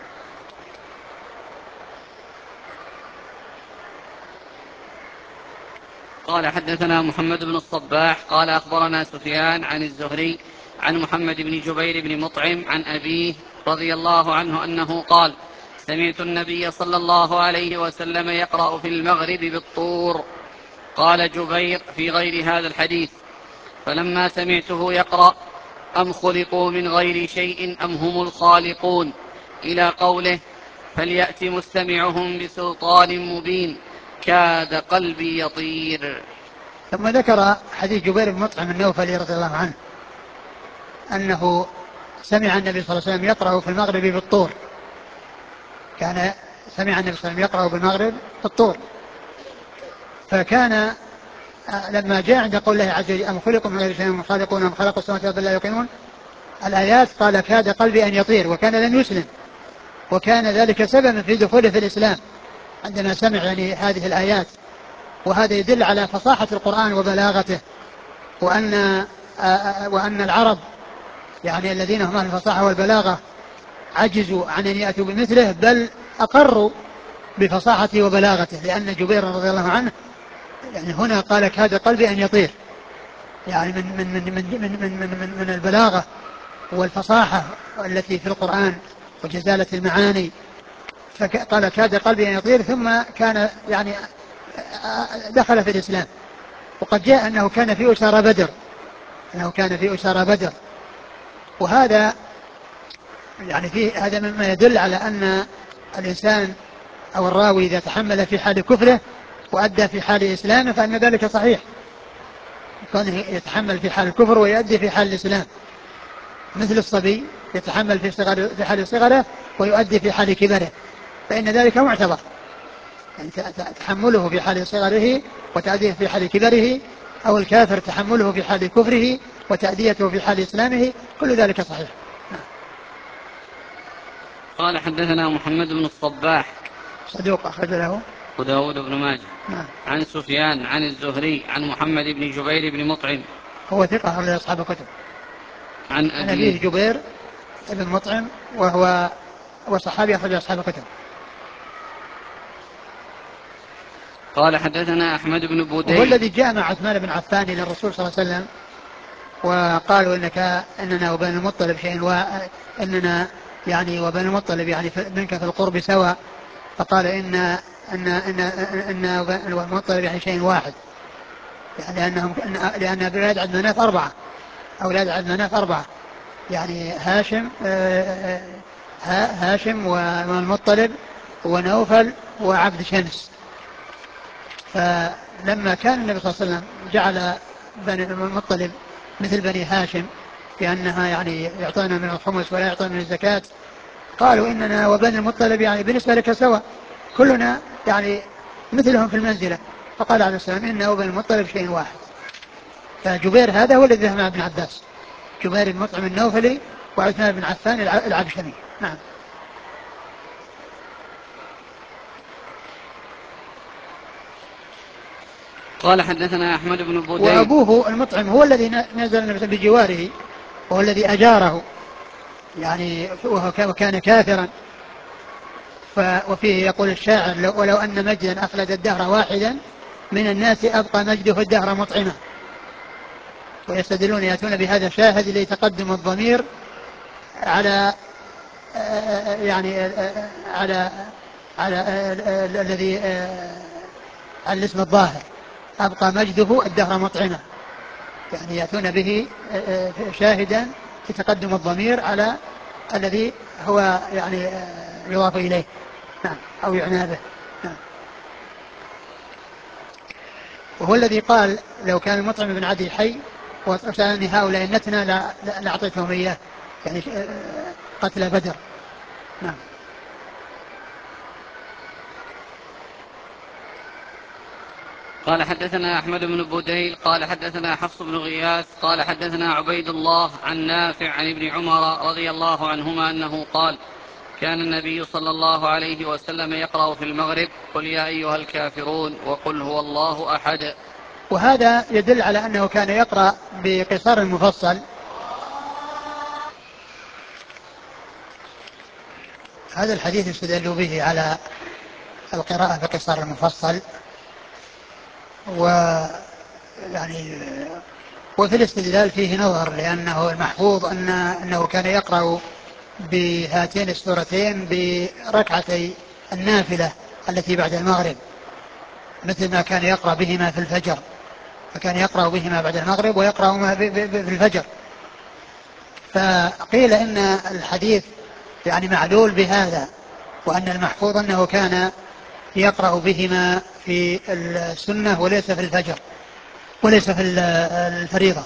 قال حدثنا محمد بن الصباح قال أخبرنا سفيان عن الزهري عن محمد بن جبير بن مطعم عن أبيه رضي الله عنه أنه قال: سمعت النبي صلى الله عليه وسلم يقرأ في المغرب بالطور. قال جبير في غير هذا الحديث: فلما سمعته يقرأ: أم خلقوا من غير شيء أم هم الخالقون، إلى قوله: فليأت مستمعهم بسلطان مبين، كاد قلبي يطير. ثم ذكر حديث جبير بن مطعم النوفلي رضي الله عنه أنه سمع النبي صلى الله عليه وسلم يقرأ في المغرب بالطور. كان سمع النبي صلى الله عليه وسلم يقرأ بالمغرب بالطور، فكان لما جاء عند قول الله عز وجل: أم خلقوا من غير شيء أم خالقون أم خلقوا السماوات والأرض لا يوقنون، الآيات قال: كاد قلبي أن يطير، وكان لن يسلم، وكان ذلك سببا في دخوله في الإسلام عندما سمع يعني هذه الآيات. وهذا يدل على فصاحة القرآن وبلاغته، وأن العرب يعني الذين هم أهل الفصاحة والبلاغة عجزوا عن أن يأتوا بمثله، بل أقروا بفصاحته وبلاغته، لأن جبير رضي الله عنه يعني هنا قال: كاد قلبي أن يطير، يعني من البلاغة والفصاحة التي في القرآن وجزالة المعاني. فقال: كاد قلبي أن يطير، ثم كان يعني دخل في الإسلام. وقد جاء أنه كان في أسارى بدر، وهذا يعني فيه هذا مما يدل على أن الإنسان أو الراوي إذا تحمل في حال كفره وأدى في حال إسلامه فإن ذلك صحيح، كونه يتحمل في حال الكفر ويؤدي في حال الإسلام، مثل الصبي يتحمل في حال صغره ويؤدي في حال كبره، فإن ذلك معتبر، يعني تحمله في حال صغره وتأديه في حال كبره، أو الكافر تحمله في حال كفره وتأديته في حال إسلامه، كل ذلك صحيح. قال حدثنا محمد بن الصباح صدوق أخرج له وداود بن ماجه عن سفيان عن الزهري عن محمد بن جبير بن مطعم هو ثقة أخرج أصحاب الكتب. عن أبيه جبير بن مطعم وهو صحابي أخرج أصحاب الكتب. قال حدثنا أحمد بن بوديل وهو الذي جاء مع عثمان بن عفان إلى الرسول صلى الله عليه وسلم وقالوا إننا وبين المطلب شيء، إننا يعني وبين المطلب يعني منك في القرب سواء، فقال إن المطلب يعني شيء واحد، يعني لأن أولاد عبد مناف أربعة، أولاد عبد مناف أربعة، يعني هاشم والمطلب ونوفل وعبد شمس. فلما كان النبي صلى الله عليه وسلم جعل بني المطلب مثل بني هاشم لأنها يعني يعطينا من الخمس ولا يعطينا من الزكاة، قالوا إننا وبني المطلب يعني بالنسبة لك سواء، كلنا يعني مثلهم في المنزلة. فقال عليه السلام: إنه وبني المطلب شيء واحد. فجبير هذا هو الذي ذهب مع ابن عباس، جبير بن مطعم النوفلي وعثمان بن عفان العبشمي. نعم. قال حدثنا أحمد بن بوديل وأبوه المطعم هو الذي نزل بجواره، وهو الذي أجاره يعني، وكان كافرا. وفيه يقول الشاعر: ولو أن مجدا أخلد الدهر واحدا من الناس أبقى مجده الدهر مطعما. ويستدلون يأتون بهذا شاهد لتقدم الضمير على يعني على الذي على الاسم الظاهر، أبقى مجده الدهر مطعما، يعني يأتون به شاهدا في تقدم الضمير على الذي هو يعني يضاف إليه، نعم، أو يعنى به. نعم. وهو الذي قال: لو كان المطعم بن عدي حي وسألني هؤلاء النتنى لأعطيتهم إياه، يعني قتل بدر. نعم. قال حدثنا أحمد بن بوديل قال حدثنا حفص بن غياث قال حدثنا عبيد الله عن نافع عن ابن عمر رضي الله عنهما أنه قال: كان النبي صلى الله عليه وسلم يقرأ في المغرب قل يا أيها الكافرون وقل هو الله أحد. وهذا يدل على أنه كان يقرأ بقصار المفصل. هذا الحديث يستدل به على القراءة بقصار المفصل، ويعني وفي الاستدلال فيه نظر، لأنه المحفوظ أنه كان يقرأ بهاتين السورتين بركعتي النافلة التي بعد المغرب، مثل ما كان يقرأ بهما في الفجر، فكان يقرأ بهما بعد المغرب ويقرأهما في الفجر. فقيل إن الحديث يعني معلول بهذا، وأن المحفوظ أنه كان يقرأ بهما في السنة وليس في الفجر وليس في الفريضة.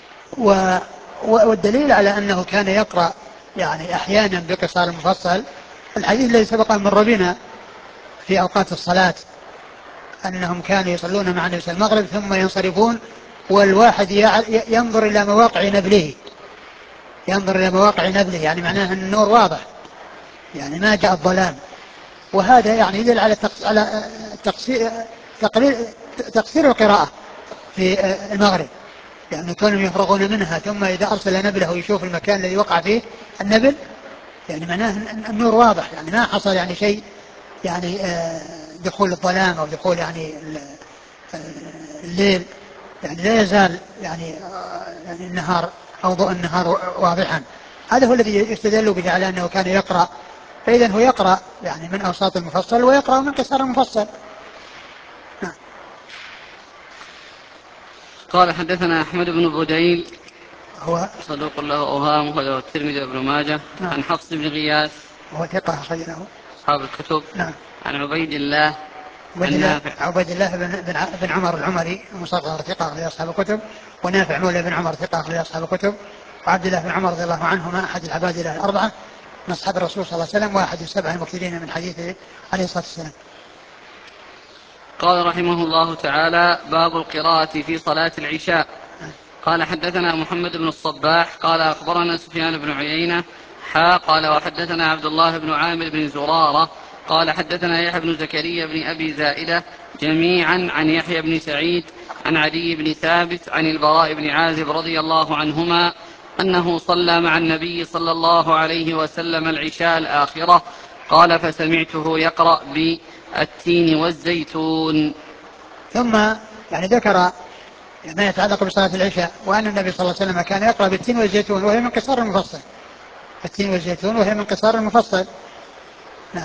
والدليل على أنه كان يقرأ يعني أحيانا بقصار المفصل الحديث الذي سبق أن مر بنا في أوقات الصلاة، أنهم كانوا يصلون مع النبي المغرب ثم ينصرفون، والواحد ينظر إلى مواقع نبله، يعني معناه أن النور واضح، يعني ما جاء الظلام. وهذا يعني يدل على تقصير القراءة في المغرب، يعني كانوا يفرغون منها ثم إذا أرسل نبله يشوف المكان الذي وقع فيه النبل، يعني معناه أن النور واضح، يعني ما حصل يعني شيء يعني دخول الظلام أو دخول يعني الليل، يعني لا يزال يعني النهار أو ضوء النهار واضحا. هذا هو الذي يستدل به على أنه كان يقرأ، فإذا هو يقرأ يعني من أوساط المفصل ويقرأ من قصار المفصل. قال حدثنا أحمد بن بديل هو صدوق له أوهام وله الترمذي وابن ماجه. عن حفص بن غياث وهو ثقة أخرجه أصحاب الكتب. عن عبيد الله عبيد الله بن عمر العمري مصغر ثقة أخرج أصحاب الكتب، ونافع مولى بن عمر ثقة أخرج أصحاب الكتب، وعبد الله بن عمر رضي الله عنهما أحد العبادلة الأربعة من أصحاب الرسول صلى الله عليه وسلم، واحد السبع المكثرين من حديثه عليه الصلاة والسلام. قال رحمه الله تعالى: باب القراءة في صلاة العشاء. قال حدثنا محمد بن الصباح قال أخبرنا سفيان بن عيينة قال وحدثنا عبد الله بن عامر بن زرارة قال حدثنا يحيى بن زكريا بن أبي زائدة جميعا عن يحيى بن سعيد عن عدي بن ثابت عن البراء بن عازب رضي الله عنهما أنه صلى مع النبي صلى الله عليه وسلم العشاء الآخرة. قال فسمعته يقرأ بالتين والزيتون. ثم يعني ذكر ما يتعلق بصلاة العشاء، وأن النبي صلى الله عليه وسلم كان يقرأ بالتين والزيتون وهي من قصار المفصل، التين والزيتون وهي من قصار المفصل. نعم.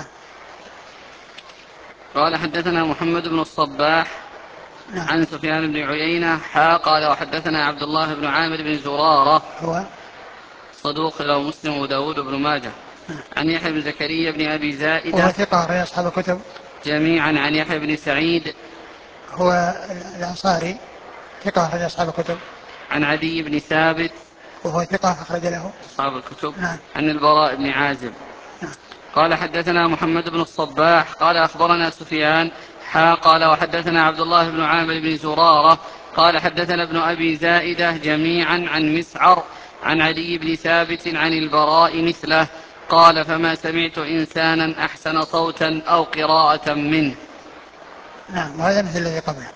قال حدثنا محمد بن الصباح عن سفيان بن عيينة قال وحدثنا عبد الله بن عامر بن زرارة هو صدوق له مسلم وداود بن ماجه. عن يحيى بن زكريا بن أبي زائدة وهو ثقة أخرج أصحاب الكتب جميعا. عن يحيى بن سعيد هو الأنصاري ثقة أخرج أصحاب الكتب. عن عدي بن ثابت وهو ثقة أخرج له أصحاب الكتب. نعم. عن البراء بن عازب. نعم. قال حدثنا محمد بن الصباح قال أخبرنا سفيان قال وحدثنا عبد الله بن عامر بن زرارة قال حدثنا ابن أبي زائدة جميعا عن مسعر عن علي بن ثابت عن البراء مثله. قال فما سمعت إنسانا أحسن صوتا أو قراءة منه. نعم. وهذا مثل الذي قبله.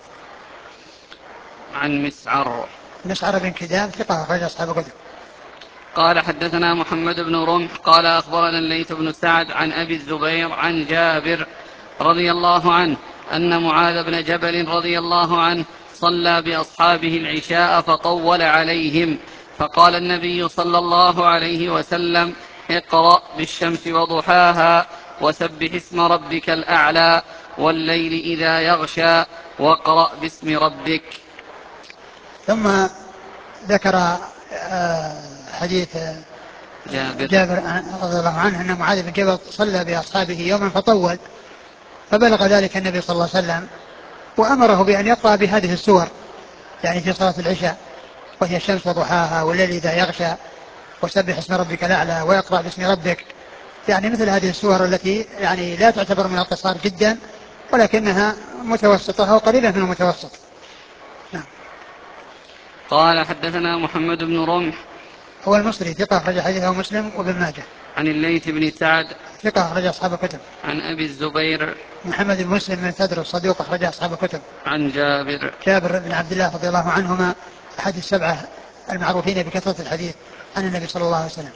عن مسعر بن كدام ثقة أخرج أصحاب الكتب. قال حدثنا محمد بن رمح قال أخبرنا الليث بن سعد عن أبي الزبير عن جابر رضي الله عنه أن معاذ بن جبل رضي الله عنه صلى بأصحابه العشاء فطول عليهم، فقال النبي صلى الله عليه وسلم: اقرأ بالشمس وضحاها وسبح اسم ربك الأعلى والليل إذا يغشى واقرأ باسم ربك. ثم ذكر حديث جابر رضي الله عنه أن معاذ بن جبل صلى بأصحابه يوما فطول، فبلغ ذلك النبي صلى الله عليه وسلم وأمره بأن يقرأ بهذه السور يعني في صلاة العشاء، وهي الشمس وضحاها والليل إذا يغشى وسبح اسم ربك الأعلى ويقرأ باسم ربك، يعني مثل هذه السور التي يعني لا تعتبر من القصار جدا ولكنها متوسطة وقريبة من المتوسط. نعم. قال حدثنا محمد بن رمح هو المصري ثقة أخرج حديثه مسلم وابن ماجه. عن الليث بن سعد ثقة أخرج أصحاب الكتب. عن أبي الزبير محمد بن مسلم بن تدرس صدوق أخرج أصحاب الكتب. عن جابر بن عبد الله رضي الله عنهما أحد السبعة المعروفين بكثرة الحديث عن النبي صلى الله عليه وسلم.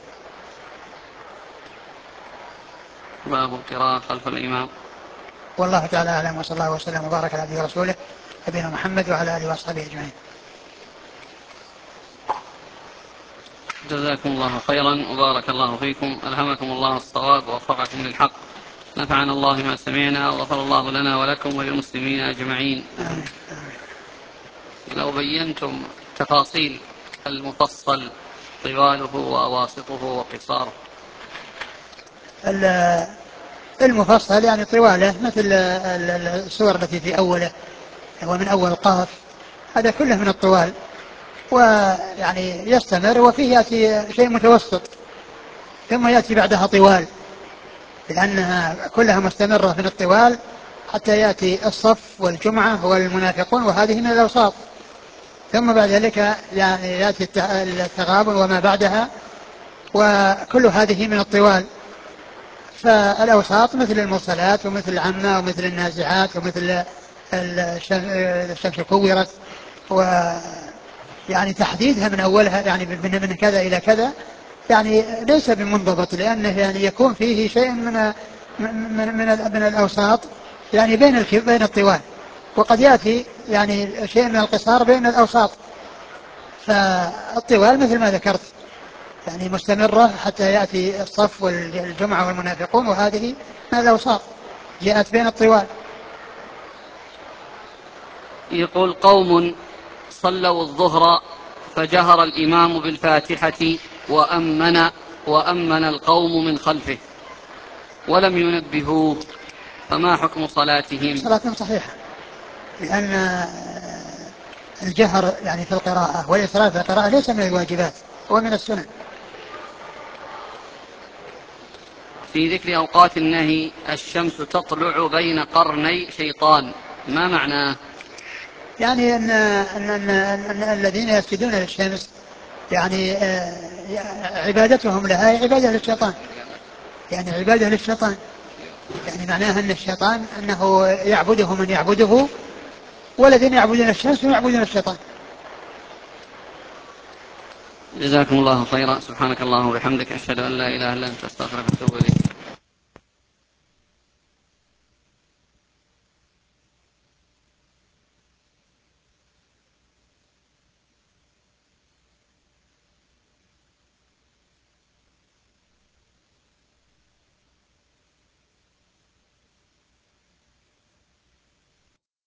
باب القراءة خلف الإمام. والله تعالى أعلم، وصلى الله وسلم وبارك على عبده ورسوله نبينا محمد وعلى آله وأصحابه أجمعين. جزاكم الله خيرا وبارك الله فيكم، ألهمكم الله الصواب ووفقكم للحق، نفعنا الله ما سمعنا وغفر الله لنا ولكم وللمسلمين أجمعين. لو بينتم تفاصيل المفصل طواله وأواسطه وقصاره. المفصل يعني طواله مثل السور التي في أوله ومن أول القاف، هذا كله من الطوال، ويعني يستمر وفيه يأتي شيء متوسط ثم يأتي بعدها طوال، لأنها كلها مستمرة من الطوال حتى يأتي الصف والجمعة والمنافقون، وهذه من الأوساط، ثم بعد ذلك يعني يأتي التغابن وما بعدها، وكل هذه من الطوال. فالأوساط مثل المرسلات ومثل العامة ومثل النازعات ومثل الشمس كورت، ويعني تحديدها من أولها يعني من كذا إلى كذا يعني ليس بمنضبط، لأنه يعني يكون فيه شيء من الأوساط يعني بين الطوال، وقد يأتي يعني شيء من القصار بين الأوساط. فالطوال مثل ما ذكرت يعني مستمرة حتى يأتي الصف والجمعة والمنافقون، وهذه من الأوساط جاءت بين الطوال. يقول قوم صلوا الظهر فجهر الإمام بالفاتحة وأمن القوم من خلفه ولم ينبهوه، فما حكم صلاتهم؟ صلاتهم صحيحة، لأن الجهر يعني في القراءة والإسراف في القراءة ليس من الواجبات، هو من السنن. في ذكر أوقات النهي الشمس تطلع بين قرني شيطان، ما معناه؟ يعني أن الذين يسجدون للشمس يعني عبادتهم لها عبادة للشيطان، يعني عبادة للشيطان، يعني معناها أن الشيطان أنه يعبده من يعبده، والذين يعبدون الشمس يعبدون الشيطان. جزاكم الله خيرا، سبحانك اللهم وبحمدك، أشهد أن لا إله إلا أنت، أستغفرك وأتوب إليك.